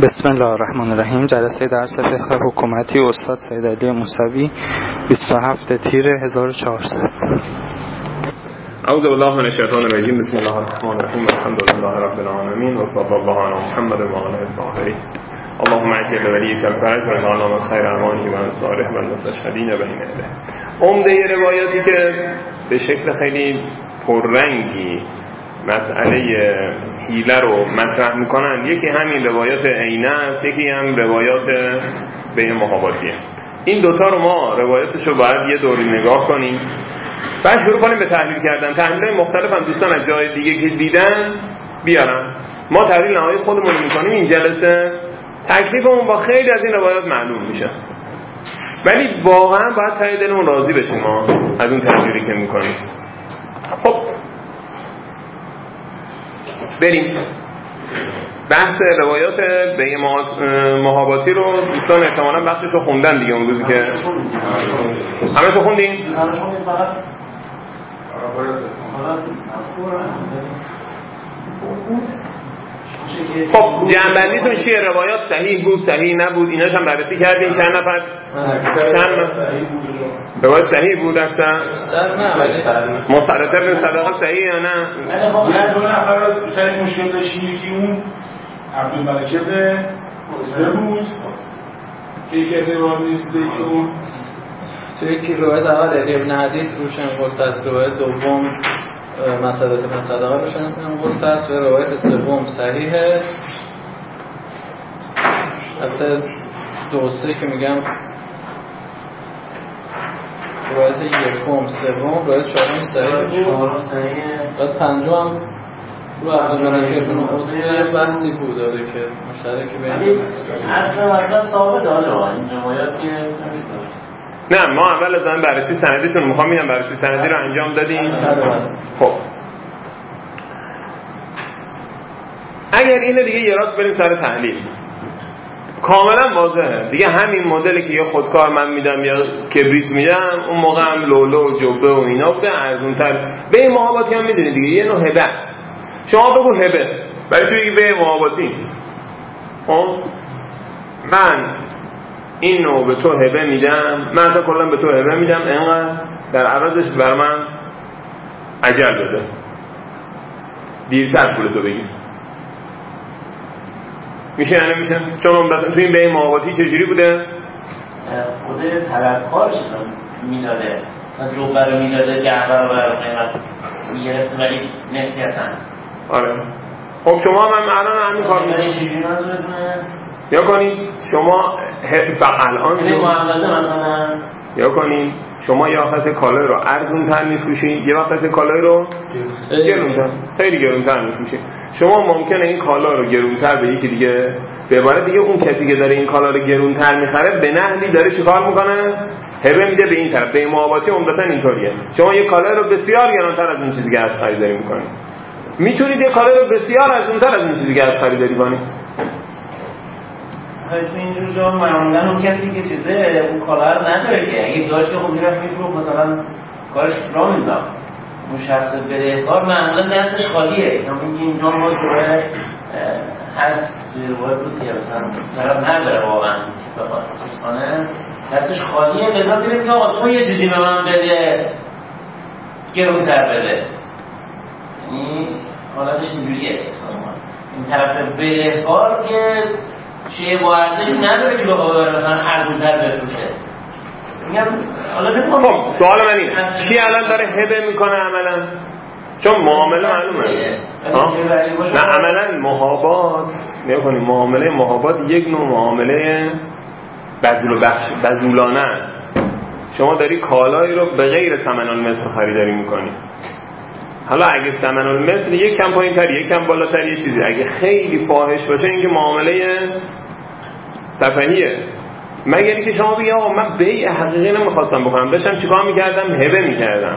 بسم الله الرحمن الرحیم. جلسه درس فقه حکومتی استاد سید علی موسوی 27 تیر 1400. اعوذ بالله من الشیطان الرجیم. بسم الله الرحمن الرحیم. الحمد لله رب العالمین و صلی الله علی محمد و آله الطاهرین. اللهم اجعل ولیک الفرج و اعلام خیر امانی و انصاره و المستشهدین بین اهله. عمده روایاتی که به شکل خیلی پررنگی مسئله حیله رو مطرح میکنن، یکی همین روایات عینه است، یکی هم روایات بیع محاباتیه. این دوتا رو ما روایاتش رو باید یه دوری نگاه کنیم، بعد شروع کنیم به تحلیل کردن. تحلیل مختلف هم دوستان از جای دیگه که دیدن بیارن، ما تحلیل نهایی خودمون رو میکنیم. این جلسه تکلیفمون با خیلی از این روایات معلوم میشه، ولی واقعا باید ته دلمون راضی بشیم ما از اون تحلیلی که میکنیم. خب بریم بحث روایات بیع محاباتی رو. دوستان احتمالاً بخشش رو خوندن دیگه اون روزی که همه شو خوندین؟ خب جنبندیتون چیه؟ روایات صحیح بود، صحیح نبود، ایناش هم بررسی کردین. چند نفر روایات صحیح بود اصلا؟ مصرف ابن صدقه صحیح یا نه؟ یه دو نفر رو سرش مشکل داشتیم، یکی اون عبدالملک ابن حذیفه بود که یکی اعتبار نیست، که اون توی یکی روایت اول ابن حدید روشن قلت است، روایت دوم مسئله ابن صدقه روشن قلت است و روایت سوم صحیحه. حتی دوسته که میگم روایت یکم سوم روایت چهارم صحیحه بود، بعد پنجم هم رو عبدالملک ابن حذیفه بحثی بود داره که مشترکی بین اصلا مطلب ثابت داره این روایت که نه. ما اول از آن بررسی سندیتون میخوام میگم بررسی سندی رو انجام دادیم. خب اگر اینو دیگه یه راست بریم سر تحلیل، کاملا واضحه دیگه. همین مدلی که یا خودکار من میدم یا کبریت میدم، اون موقع هم لولو و جبه و اینا بوده، ارزونتر. به محاباتی هم میدونی دیگه، یه نوع هبه. شما بگو هبه، برای چی بگی به محاباتی؟ من این نوع به تو هبه میدم، من تا کلا به تو هبه میدم، اینقدر در عوضش بر من اجل بده، دیرتر پول تو بگیر. میشه یا نمیشه؟ چون عمدتاً تو این بیع محاباتی چجوری بوده؟ خود طلبکارش میداده، مثلا جبه رو میداده 10 برابر قیمت میگرفت، ولی نسیتاً. آره. خب شما هم الان همین کار میکنید. یا کنید شما الان مثلا یا کنید شما یه وقت کالای رو ارزون‌تر می‌فروشید، یه وقت کالای رو گرون‌تر، خیلی گرون‌تر می‌فروشید. شما ممکنه این کالا رو گرون‌تر به یکی دیگه، به عبارت دیگه اون کسی که داره این کالا رو گرون‌تر می‌خره به نحوی داره چیکار می‌کنه؟ هبه میده به این طرف. به محاباتی عمدتاً اینطوریه. شما یه کالا رو بسیار گرون‌تر از اون چیزی که از خریداری می‌کنید، میتونید یه کالا رو بسیار ارزون‌تر از اون چیزی که از خریداری کنید. تو اینجور جا معمولا اون کسی که چیزه اون کالا رو نداره که اگه داشت خب میرفت میفروخت، مثلا کارش راه مینداخت. اون شخص بدهکار معمولا دستش خالیه. همین که اینجا ما جوره هست روایت بود که مثلا طرف نداره واقعا که بخواد چیز کنه، دستش خالیه، لذا میریم که آقا تو یه چیزی به من بده گرونتر بده. یعنی حالتش اینجوریه احساسا. این طرف بدهکار که چیه با ارزشی نداره که بخواه مثلا ارزونتر بفروشه. میگم خب سوال من اینه، کی الان داره هبه میکنه عملا؟ چون معامله معلومه. نه عملا محابات میکنیم، معامله محابات یک نوع معامله بذولانه است. شما داری کالایی رو به غیر ثمن المثل خریداری میکنی. حالا اگه ثمن المثل یک کم پایین تر، یک کم بالاتر، یه چیزی اگه خیلی فاحش باشه، این که معامله سفهیه. مگر اینکه شما بگی آقا من بیع حقیقی نمیخواستم بکنم، داشتم چیکار میکردم؟ هبه میکردم.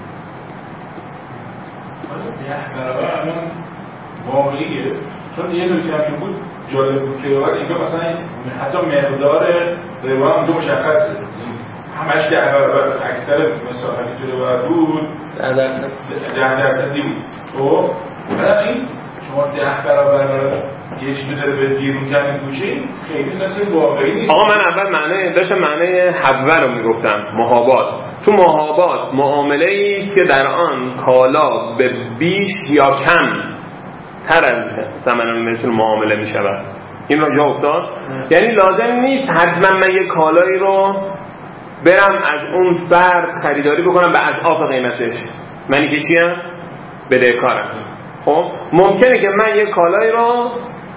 برابر الان واقعیه، چون یه نکته که بود جالب بود که اینجا مثلا حتی مقدار روایت اونجا مشخصه، همش 10 برابر، اکثر مسائلی که روایت بود 10% بود. خب بعد این شما 10 برابر یه چیزی داره به بیرون زمین گوشه خیلی مثل واقعی نیست. آقا من اول داشتم معنی حبه رو میگفتم، محابات. تو محابات معامله است که در آن کالا به بیش یا کم تر از ثمن المثل معامله می شود. این را جا افتاد؟ یعنی لازم نیست حتما من یک کالایی رو برم از اون فرد خریداری بکنم به اضعاف قیمتش. منی که چیم؟ بدهکارم. خب ممکنه که من یک کالایی رو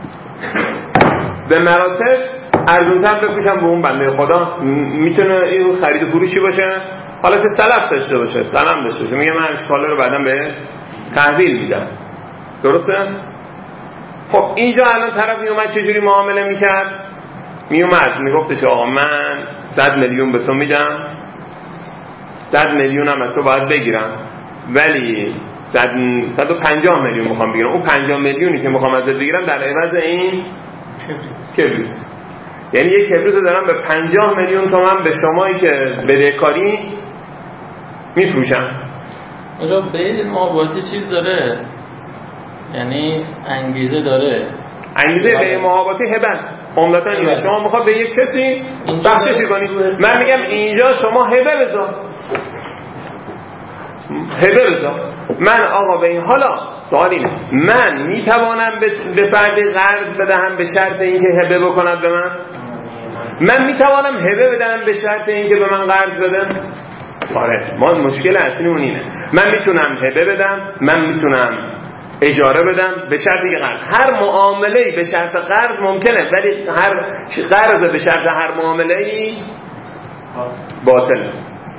به مراتب ارزونتر بفروشم به اون بنده خدا. میتونه این خرید و فروشی باشه، حالا که سلف داشته باشه، سلام داشته باشه، میگه من کالا رو بعداً به تحویل میدم. درسته؟ خب اینجا الان طرف میومد چجوری معامله میکرد؟ میومد میگفتش آقا من 100 میلیون به تو میدم، 100 میلیون هم از تو باید بگیرم، ولی 150 میلیون میخوام بگیرم. اون 50 میلیونی که میخوام ازت بگیرم در عوض این کبریت. یعنی یک کبریت رو دارم به 50 میلیون تومان به شمایی که بدهکاری میفروشم. اونجا به محاباتی چیز داره، یعنی انگیزه داره. انگیزه به محاباتی هبه عمدتا اینه. شما میخواد به یک کسی بخششی کنید، من میگم اینجا شما هبه بذار، هبه بذار. من آقا به این حالا سوال اینه، من میتوانم به فردی قرض بدهم به شرط اینکه هبه بکند به من میتوانم هبه بدم به شرط اینکه به من قرض بده؟ آره، ما مشکل اصلی اون اینه. من میتونم هبه بدم، من میتونم اجاره بدم به شرطی که قرض. هر معامله‌ای به شرط قرض ممکنه، ولی هر قرض به شرط هر معامله‌ای باطل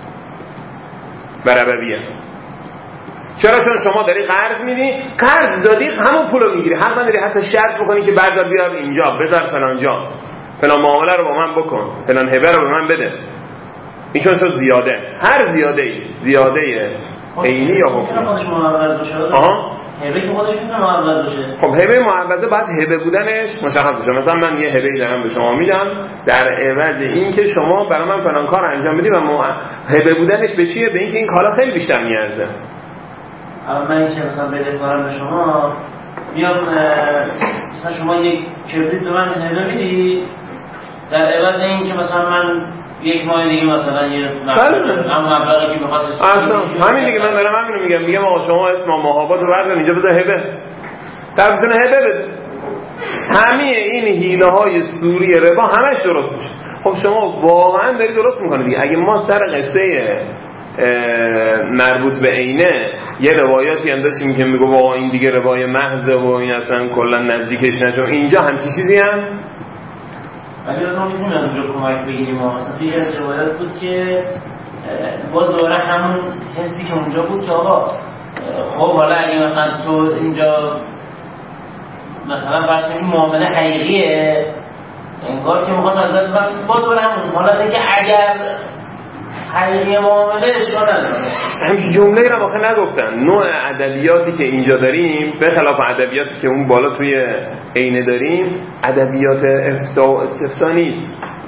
و ربویه. چرا؟ چون شما داری قرض میدی، قرض دادی همون پولو میگیری، حق نداری حتی شرط بکنی که بعد بیار اینجا بذار فلان جا، فلان معامله رو با من بکن، فلان هبه رو به من بده. این چون شد زیاده. هر زیاده عینی یا حکمی. هبه که خودش میتونه معوض باشه. خب هبه معوضه باید هبه بودنش مشخص بشه. مثلا من یه هبه‌ای دارم به شما میدم در عوض این که شما برای من فلان کار انجام بدی، و هبه بودنش به چیه؟ به اینکه این کالا خیلی بیشتر میارزه. اما من که مثلا بدهکارم به شما میام، مثلا شما یک کبریت به من هبه میدی، در عوض این که مثلا من یک ماه دیگه مثلا یه مبلغی که می‌خواست اصلا همین دیگه، من دارم همینو میگم آقا شما اسم محابات رو بردار اینجا بذار هبه، طرف بتونه هبه بده. همه این حیله‌های سوری ربا همش درست میشه. خب شما واقعا داری درست میکنه دیگه. اگه ما سر قصه مربوط به عینه یه روایاتی هم داشتیم که میگه واقعا این دیگه روای محضه و این اصلا کلا نزدیکش نشون، اینجا هم چیزی هم ولی از ما میتونیم از اونجا کمک بگیریم. مثلا توی از روایات بود که باز دوباره همون حسی که اونجا بود که آقا خب حالا اگه مثلا تو اینجا مثلا فرض کنیم معامله حقیقیه، انگار که می‌خواست ازت باز دوباره همون حالته که اگر حقیقی معامله اشکال نداره. همین جمله را واقعا نگفتن. نوع ادبیاتی که اینجا داریم به خلاف ادبیاتی که اون بالا توی عینه داریم، ادبیات افتاء و استفسا نیست.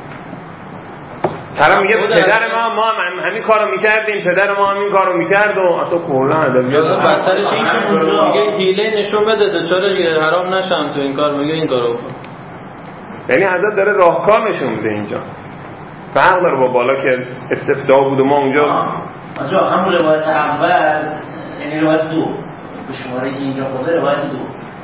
طرف میگه پدر ما همین کارو میکردیم، پدر ما همین کارو میکرد، و اصلا کلا ادبیات بدترش این که اونجا میگه حیله نشون بده چرا حرام نشم تو این کار، میگه این کارو بکن. یعنی حضرت داره راهکار نشون میده اینجا. فرق داره با بالا که استفدا بود و ما اونجا همون روایت اول، یعنی روایت 2 به شماره اینجا خورده، روایت 2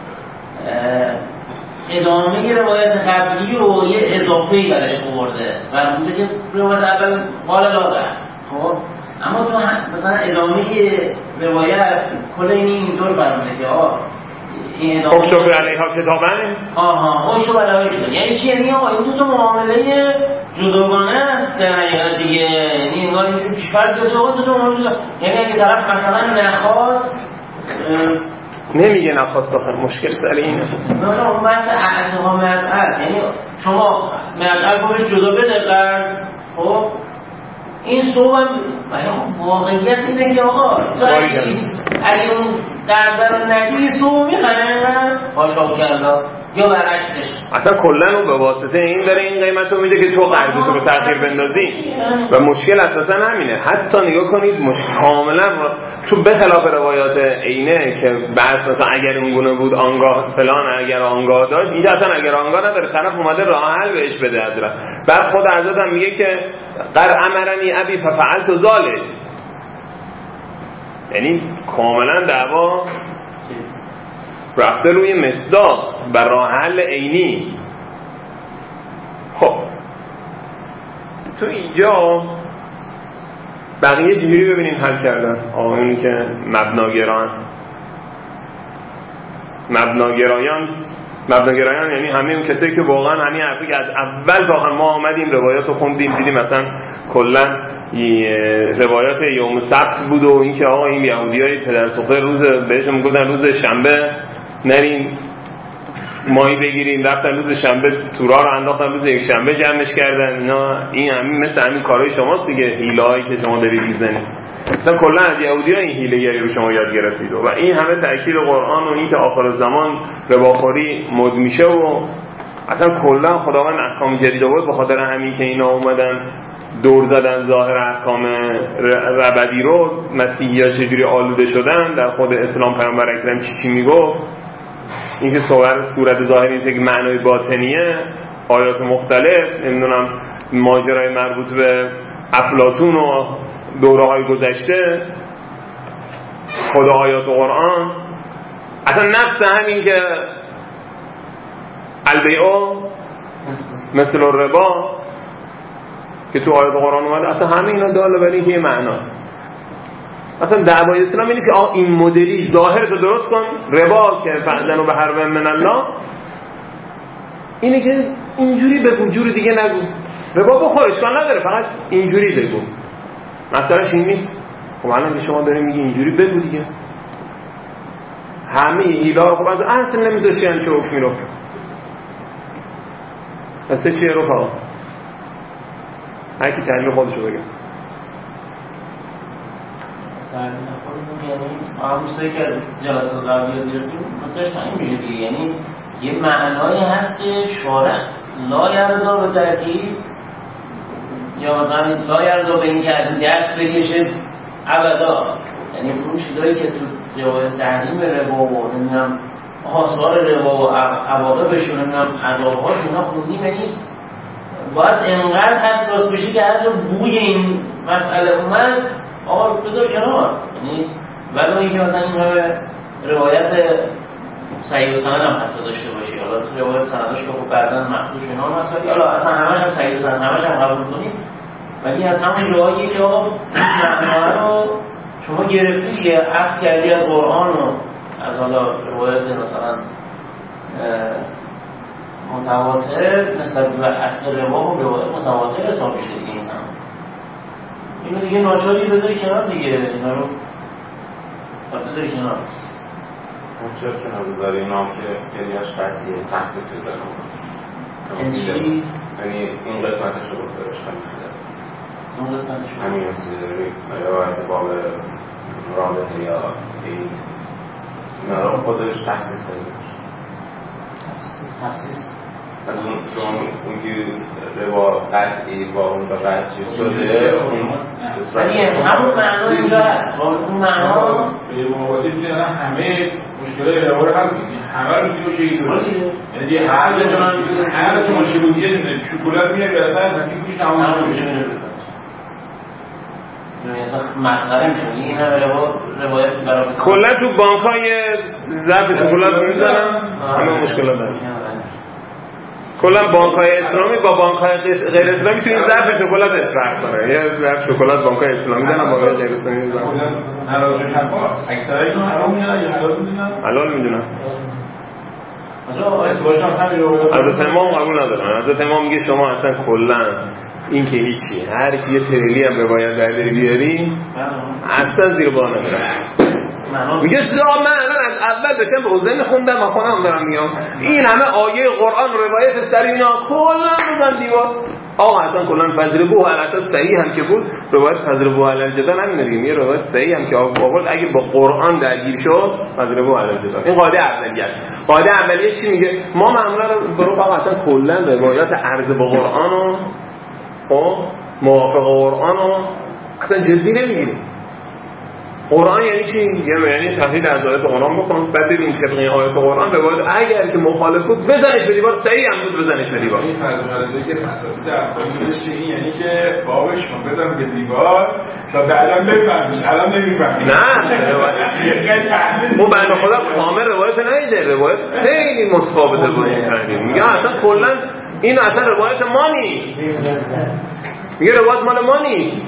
ادامه روایت قبلی و یه اضافه‌ای برش آورده و اونجا که روایت اول قال لا است. خب اما تو مثلا ادامه روایت کل اینطور برمیده که این ادامه اکتب علیها کتابن اکتب علیها کتابن یعنی چی؟ یعنی این دو تا معامله جداگانه است در حقیقت دیگه. یعنی انگار اینجور فرض کنید دو تا معامله جدا، یعنی اگه طرف مثلا نخواست نمیگه نخواست، آخر مشکل سر اینه. مثلا اون بحث اعتها مدعل، یعنی شما مدعل بابش جدا بده قرض، خب این صوب هم ولی خب واقعیت اینه که آقا تو اگه اون قرض رو ندی صوب میخنه هاشا کرده یا برعکسش؟ اصلا کلا رو به واسطه این داره این قیمت رو میده که تو قرضشو به تأخیر بندازی و مشکل اساسا همینه. حتی نگاه کنید کاملا تو به خلاف روایات عینه که بعض مثلا اگر اون گونه بود آنگاه فلان، اگر آنگاه داشت، اینجا اصلا اگر آنگاه نداره، طرف اومده راه حل بهش بده حضرت. بعد خود حضرت هم میگه که قر امرنی ابی ففعلت ذلک، یعنی کاملا دعوا رفته روی مصداق و راه حل عینی. خب تو اینجا بقیه چجوری ببینیم حل کردن آقایونی که مبناگرایان یعنی همه اون کسایی که واقعا همین حرفی که از اول تا آخر ما آمدیم روایات رو خوندیم دیدیم مثلا کلا روایات یوم سبت بود و این که آقا این یهودیای پدرسوخته روز بهشون میگفتن روز شنبه نرین ماهی بگیریم، رفتن روز شنبه تورا رو انداختن روز یک شنبه جمعش کردن. اینا این همین مثل همین کارهای شماست دیگه، حیله‌هایی که شما دارید میزنید. مثلا کلا از یهودی‌ها این حیله‌گری رو شما یاد گرفتید و این همه تأکید قرآن و این که آخر الزمان رباخوری مد میشه و اصلا کلا خداوند احکام جدید آورد به خاطر همین که اینا اومدن دور زدن ظاهر احکام ربدی رو. مسیحی‌ها چجوری آلوده شدن در خود اسلام، پیامبر اکرم چی میگفت، این که صورت ظاهری نیست که معنای باطنیه، آیات مختلف، نمیدونم ماجرای مربوط به افلاطون و دوره‌های گذشته، خود آیات قرآن، اصلا نفس همین که البیع مثل الربا که تو آیات قرآن اومده، اصلا همه اینا داله برای اینکه یه معناست. اصلا دعوای اسلام اینه که این مدلی ظاهر تو درست کن، ربا که فعدنو به حرب من الله، اینه که اینجوری بگو، جوری دیگه نگو. ربا بخور اشکال نداره، فقط اینجوری بگو. مثلاش این نیست. خب الان که شما داریم میگی اینجوری بگو دیگه، همه ایلا خب از اصل نمیذاشی هم چه حکمی رو اصلا چیه رو فقط هر کی تعمیر خودشو بگه. یعنی آموزهایی که از جلسات قبلی گرفتیم متوجه همین میشه دیگه، یعنی یه معنایی هست که شارع لا یرضا به ترکیب یا مثلا لا یرضا به این که دست بکشه ابدا، یعنی اون چیزایی که تو جواب تحریم ربا و نمیدونم آثار ربا و عواقبشون نمیدونم عذابهاش اینا خوندیم، یعنی باید انقدر حساس بشی که هر جا بوی این مسئله اومد آقا بذار کنار. یعنی ولی اینکه مثلا این همه روایت صحیح و سند هم حتی داشته باشی، حالا تو روایت سنداش که خب بعضا مخدوش اینا مسئله، حالا اصلا همش هم صحیح و سند همش هم قبول کنیم، ولی از همون روایی که آقا معنی رو شما گرفتی که عکس کردی از قرآن و از حالا روایت مثلا متواتر نسبت به اصل روا و روایت متواتر حساب میشه دیگه. این هم اینو دیگه ناچاری بذاری کنار دیگه، اینا رو بذاری کنار. چرا کنار بذاری اینا که خیلیش قطعیه تخصیص بذارم چی؟ یعنی این قسمتش رو گفتارش خیلی خیلی اون قسمتش رو همین مثل روایت باب رابطه یا این اینا رو خودش تخصیص داری تخصیص چون اون که روا قطعی با اون قطع چیز شده ولی همون معنا اینجا هست. اون معنا به مواجه میدونن همه مشکلات روا رو حل کنید، همه رو میتونه بشه اینطوری، یعنی دیگه هر جا مشکل دیگه شکلات میاری وسط و میگوش تمام میشه. مسخره میشه این همه روایت برای کلا تو بانک‌های ظرف شکلات میذارن همه مشکلات دارن. کلا بانک‌های اسلامی با بانک‌های غیر اسلامی تو این ظرف شکلات فرق داره. یه ظرف شکلات بانک‌های اسلامی دارن، بانک‌های غیر اسلامی دارن. حلال حرفا اکثرا اینو حرام میدونن یا حلال میدونن؟ حلال میدونن. حضرت امام قبول ندارن. حضرت امام میگه شما اصلا کلا این که هیچی، هر کی یه تریلی هم به باید برداری بیاری اصلا زیر بار نمیره. میگه من الان از اول داشتم به حوزه میخوندم و خودم دارم میگم این همه آیه قرآن روایت سر اینا کلا بزن دیوار. آقا اصلا کلا فضربوه علی اساس صحیح هم که بود روایت فضربوه علی الجدار نمیدونیم، یه روایت صحیح هم که آورد اگه با قرآن درگیر شد فضربوه علی الجدار. این قاعده اولیه است. قاعده اولیه چی میگه؟ ما معمولا برو آقا اصلا کلا روایت عرض با قرآن و موافق قرآن رو اصلا جدی نمیگیریم. قرآن یعنی چی؟ یعنی تحلیل از آیات قرآن بکن، بعد ببین طبق این آیات قرآن روایت اگر که مخالف بود بزنش به دیوار، صحیح هم بود بزنش به دیوار. این فضیلتی که اساتید اخلاقی داشته این یعنی که بابش ما بزن به دیوار تا بعداً بفهمیش، الان نمیفهمی. نه اون بنده خدا کامل روایت نیده، روایت خیلی متفاوته با این تحلیل. میگه اصلا کلا این اصلا روایت ما نیست، میگه روایت مال ما نیست.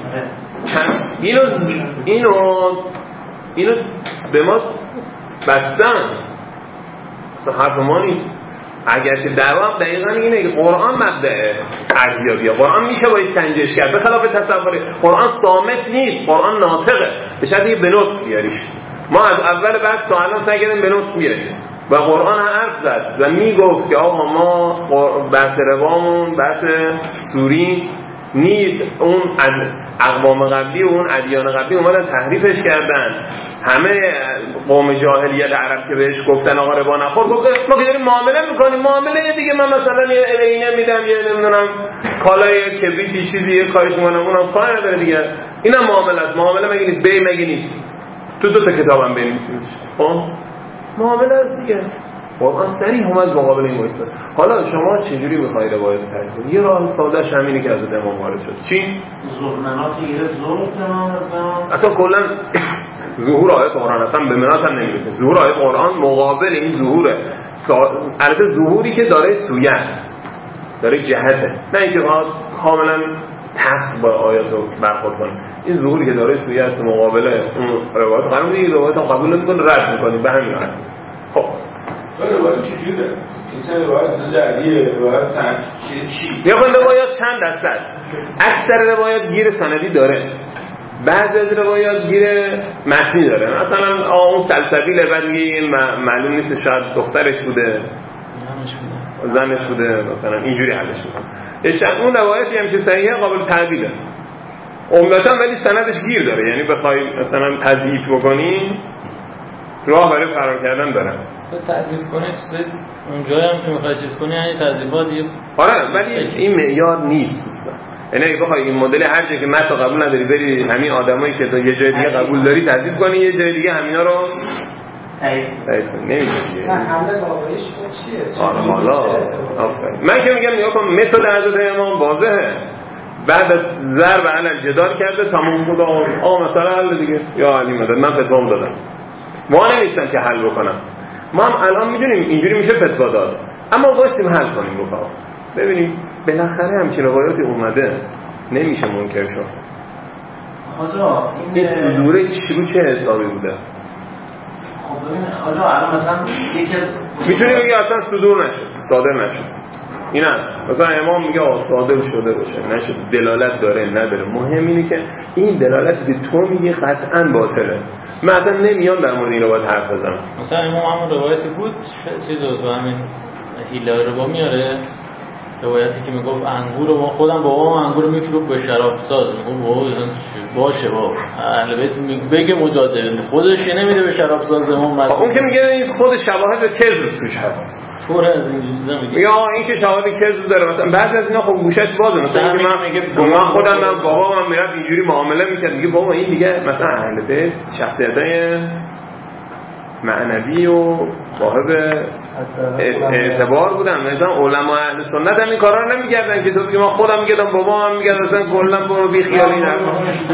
اینو به ما بستن، اصلا حرف ما نیست. اگر که دعوام دقیقا اینه که قرآن مبدأ ارزیابیه، قرآن میشه باید سنجش کرد، به خلاف تصوری قرآن صامت نیست، قرآن ناطقه، به شرطی که به نطق بیاریش. ما از اول بعد تا الان سعی کردیم به نطق بیاریم و قرآن حرف زد و میگفت که آقا ما بحث روامون بحث سوری نیست. اون اقوام قبلی و اون ادیان قبلی اومدن تحریفش کردن. همه قوم جاهلیت عرب که بهش گفتن آقا ربا نخور، گفت ما که داریم معامله میکنیم، معامله دیگه، من مثلا یه عینه میدم، یه نمیدونم کالای کبریتی چیزی یه کارش میکنم، اونم کار نداره دیگه. اینم معامله است. معامله مگه نیست؟ بی مگه نیست؟ تو دو تا کتابم بنویسیمش. خب معامله است دیگه. قرآن صریح اومد مقابل این وایساد. حالا شما چجوری می‌خواید روایت تعریف کنید؟ یه راه سادهش همینه که از امام وارد شد. چی؟ مناط غیر ظهور تمام اصلا کلا ظهور آیات قرآن اصلا به مناط هم نمیرسه. ظهور آیات قرآن مقابل این ظهوره. البته ظهوری که داره سویه، داره جهته، نه اینکه کاملا تخت با آیات رو برخورد کنه. این ظهوری که داره سویه است مقابل اون روایت قرآن میگه، روایت قبول نمی‌کنه، رد می‌کنه، به همین راحتی. خب روایت چجوریه؟ این سه روایت زدیه، روایت چی؟ یا خود روایات چند دسته است. اکثر روایات گیر سندی داره، بعضی از روایات گیر متنی داره. مثلا اون سلسبیل بعد میگه معلوم نیست شاید دخترش بوده، زنش بوده، مثلا اینجوری حلش میکنه. چند اون روایتی هم که صحیحه قابل تعدیله عمدتاً، ولی سندش گیر داره. یعنی بخوای مثلا تضعیف بکنی راه برای فرار کردن داره. تضعیف کنی چیزی اونجایی هم که میخوای چیز کنی یعنی تضعیفات دیگه. آره ولی این معیار نیست دوستان. یعنی اگه بخوای این مدل هر جایی که متن قبول نداری بری همین آدمایی که تو یه جای دیگه قبول داری تضعیف کنی، یه جای دیگه همینا رو تایید کنی، نمیشه دیگه. حل واقعیش چیه؟ حالا آفرین. من که میگم نگاه کن متد حضرت امام واضحه. بعد از ضرب علی الجدار کرده تمام بود. مثلا حل دیگه یا علی مدد من فتوا دادم، ما نمیستم که حل بکنم. ما هم الان میدونیم اینجوری میشه فتوا داد، اما واسیم حل کنیم رفقا. ببینیم بالاخره همچین روایاتی اومده، نمیشه منکر شد. آجا این صدوره رو چه حسابی بوده؟ خب ببین آجا الان مثلا یکی از میتونی بگی اصلا صدور نشد، صادر نشد. این هست مثلا امام میگه صادر شده باشه نشد، دلالت داره نداره. مهم اینه که این دلالت به تو میگه قطعا باطله. من اصلا نمیام در مورد این روایت حرف بزنم. مثلا امام همون روایتی بود چیز بود همین هیله رو با میاره، روایتی که میگفت انگور رو خودم بابام انگور میفروخت به شراب ساز، میگم بابا باشه بابا اهل بیت بگه مجاده، خودش نمیده به شراب ساز امام. اون که میگه خود شواهد کذب توش هست، فور از این چیزا میگه یا این که شواهد کذب داره. مثلا بعضی از اینا خب گوشش بازه، مثلا اینکه من خودم من بابام میرفت اینجوری معامله میکرد، میگه بابا این دیگه مثلا اهل بیت شخصیتای معنوی و صاحب اعتبار بودن. مثلا علما اهل سنت هم این کارا رو نمی‌کردن که تو بگی من خودم میگم بابا هم میگه مثلا کلا برو بی خیالی نکن،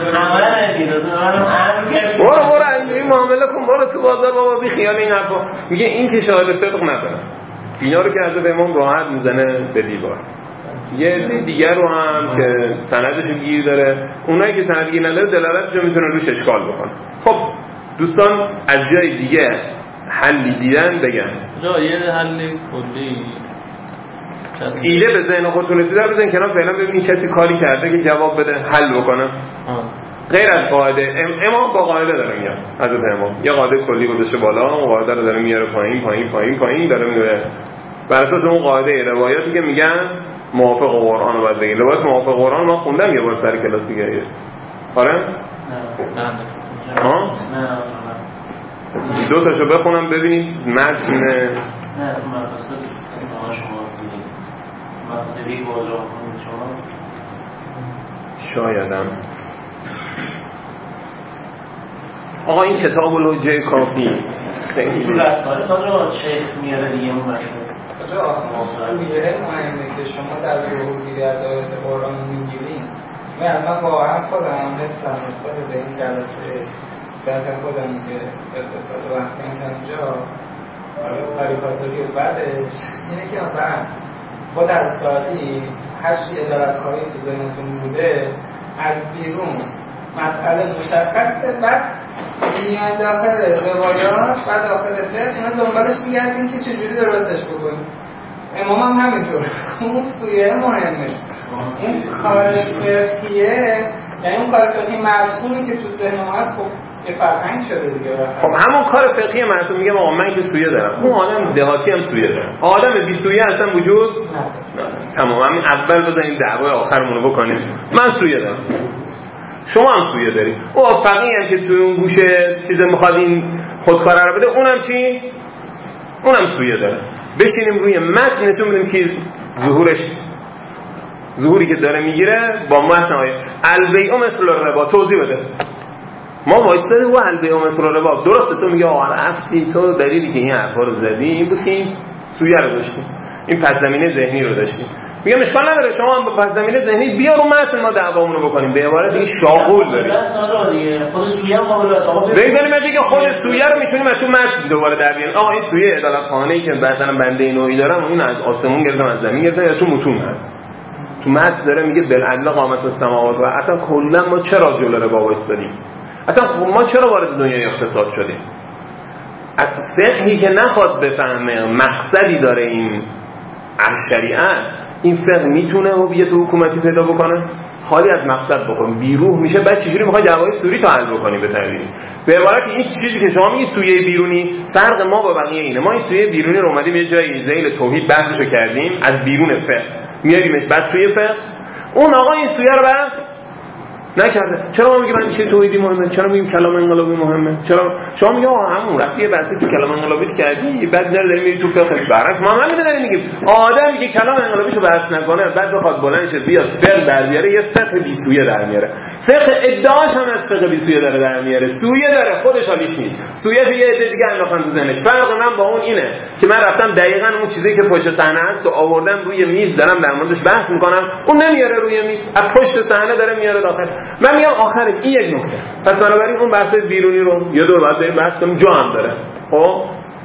برو این معامله کن، برو تو بازار بابا بی خیالی نکن. میگه این که شاهد صدق نداره. اینا رو که حضرت امام راحت میزنه به دیوار. یه دیگر رو هم که سندش گیر داره، اونایی که سند گیر نداره دلالتش رو میتونه روش اشکال بکنه. خب دوستان از جای دیگه حلی دیدن بگن. یه حلی کلی ایده به ذهن خودتون رسیده بزن کنار فعلا ببینید کسی کاری کرده که جواب بده حل بکنه. غیر از قاعده امام با قاعده داره میاد. حضرت امام یه قاعده کلی گذاشته بالا، اون قاعده رو داره میاره پایین پایین پایین پایین داره میره بر اساس اون قاعده روایاتی که میگن موافق قرآن رو باید بگیم. روایت موافق قرآن ما خوندم یه بار سر کلاس دیگه. آره؟ نه. ها؟ نه. دو تاشو بخونم ببینید متن. نه مدرسه شما ببینید. مدرسه بالا کنید شما. شایدم. آقا این کتاب الحجه کافی خیلی تو رساله داره شیخ میاره دیگه اون مسئله. سویه مهمه که شما در ظهورگیری از آیات قرآن میگیرین. من واقعا خودم مثل به این جلسه در خودم که اقتصاد و بحث کنم اینجا کاریکاتوری و بعدش اینه که مثلا خود از ساعتی هر ادارت‌هایی تو ذهنتون بوده از بیرون مسئله مشخصه، بعد میان داخل روایات و داخل فقه اینا دنبالش میگردین که چجوری درستش بکنیم. امام هم همینطور. اون سویه مهمه. اون کار فقهیه یعنی اون کار فقهی مفهومی که تو ذهن ما هست خب یه فرهنگ شده دیگه. خب همون کار فقهی معصوم میگم آقا من که سویه دارم، اون آدم دهاتی هم سویه داره. آدم بی سویه اصلا وجود نه. تمام همین اول بزنیم دعوای آخرمون رو بکنیم. من سویه دارم. شما هم سویه داری. او فقیه هم که توی اون گوشه چیز میخواد این خودکاره رو بده، اونم چی؟ اونم سویه داره. بشینیم روی متن نشون بدیم که ظهوری که داره میگیره با متن آیه البیع مثل الربا توضیح بده. ما وایستاده و البیع مثل الربا درسته تو میگه آقا رفتی تو دلیلی که این حرفا رو زدی این بود که این سویه رو داشتی، این پس زمینه ذهنی رو داشتی. میگم اشکال نداره شما هم با پس زمینه ذهنی بیا رو متن ما دعوامون رو بکنیم. به عبارت دیگه شاغول داریم. خود سویه هم قابل است. ببینیم دیگه خود سویه رو میتونیم از تو متن دوباره در بیاریم. آقا این سویه عدالت‌خانه‌ای که مثلا بنده نوعی دارم اون از آسمون گرفتم از زمین گرفتم یا تو متون هست. تو متن داره میگه بالعدل قامت السماوات و اصلا کلا ما چرا جلوی ربا وایسادیم؟ اصلا ما چرا وارد دنیای اقتصاد شدیم؟ از فقهی که نخواد بفهمه مقصدی داره این شریعت، این فقه میتونه هویت حکومتی پیدا بکنه خالی از مقصد بکنه بیروح میشه. بعد چجوری میخوای دعوای سوری تا حل بکنی به تعبیری؟ به عبارت این چیزی که شما میگی سویه بیرونی، فرق ما با بقیه اینه. ما این سویه بیرونی رو اومدیم یه جایی ذیل توحید بحثشو کردیم از بیرون فقه میاریمش بعد توی فقه. اون آقا این سویه رو بس نکرده. چرا ما میگیم اندیشه توحیدی مهمه؟ چرا میگیم کلام انقلابی مهمه؟ چرا شما میگی آقا همون رفتی یه بحثی تو کلام انقلابی کردی بعد داری میری تو فقه؟ برعکس ما هم داریم میگیم آدم میگه کلام انقلابیشو بحث نکنه بعد بخواد بلند شه بیاد فقه در بیاره یه فقه بی سویه در میاره. فقه ادعاش هم از فقه بی سویه داره در میاره. سویه داره خودش حالیش نیست. سویه یه عده دیگه انداختن تو ذهنش. فرق من با اون اینه که من رفتم دقیقاً اون چیزی که پشت صحنه است و آوردم روی میز دارم در موردش بحث میکنم، اون نمیاره روی میز، از پشت صحنه داره میاره داخل. من میگم آخرش این یک نکته. پس بنابراین اون بحث بیرونی رو یه دور بعد بریم بحث کنیم جا هم داره. خب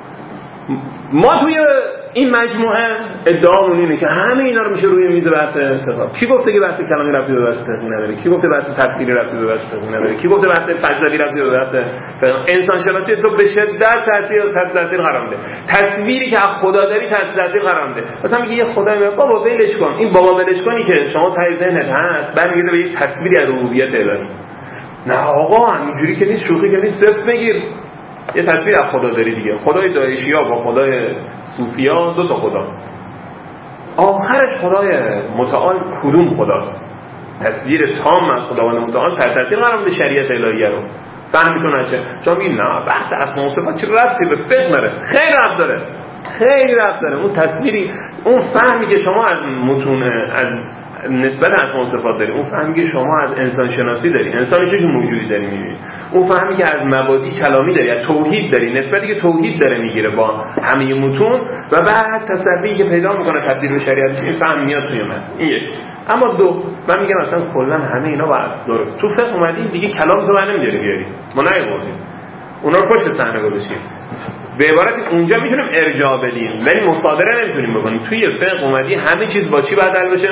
ما توی این مجموعه ادعامون اینه که همه اینا رو میشه روی میز بحث اتفاق. کی گفته که بحث کلامی ربطی به بحث فقهی نداره؟ کی گفته بحث تفسیری ربطی به بحث فقهی نداره؟ کی گفته بحث فلسفی ربطی به بحث انسان شناسی تو به شدت تاثیر قرار میده. تصویری که از خدا داری تاثیر قرار میده. مثلا میگه یه خدای میگه بابا ولش کن. این بابا ولش کنی که شما ته ذهنت هست بعد میگه به یه تصویری از ربوبیت الهی. نه آقا اینجوری که نیست، شوخی که نیست، صفر بگیر. یه تصویر از خدا داری دیگه. خدای داعشیا با خدای صوفیا دو تا خداست. آخرش خدای متعال کدوم خداست؟ تصویر تام از خداوند متعال تحت تاثیر قرار میده شریعت الهیه رو. فهمیتون چه؟ شما میگید نه بحث اسماء و صفات چه ربطی به فقه داره؟ خیلی ربط داره. خیلی ربط داره. اون تصویری، اون فهمی که شما از متون از نسبت اسماء و صفات داری، اون فهمی که شما از انسان شناسی داری، انسانی چه موجودی داری میبینی، اون فهمی که از مبادی کلامی داری، از توحید داری، نسبتی که توحید داره میگیره با همه متون و بعد تصویری که پیدا میکنه تبدیل به شریعت، این فهم میاد توی من. این یک. اما دو، من میگم اصلا کلا همه اینا باید داره. تو فقه اومدی دیگه کلام تو من نمیاری بیاری، ما نیوردیم اونا رو پشت صحنه گذاشتیم. به عبارت اونجا میتونیم ارجاع بدیم ولی مصادره نمیتونیم بکنیم. توی فقه اومدی همه چیز با چی باید حل بشه؟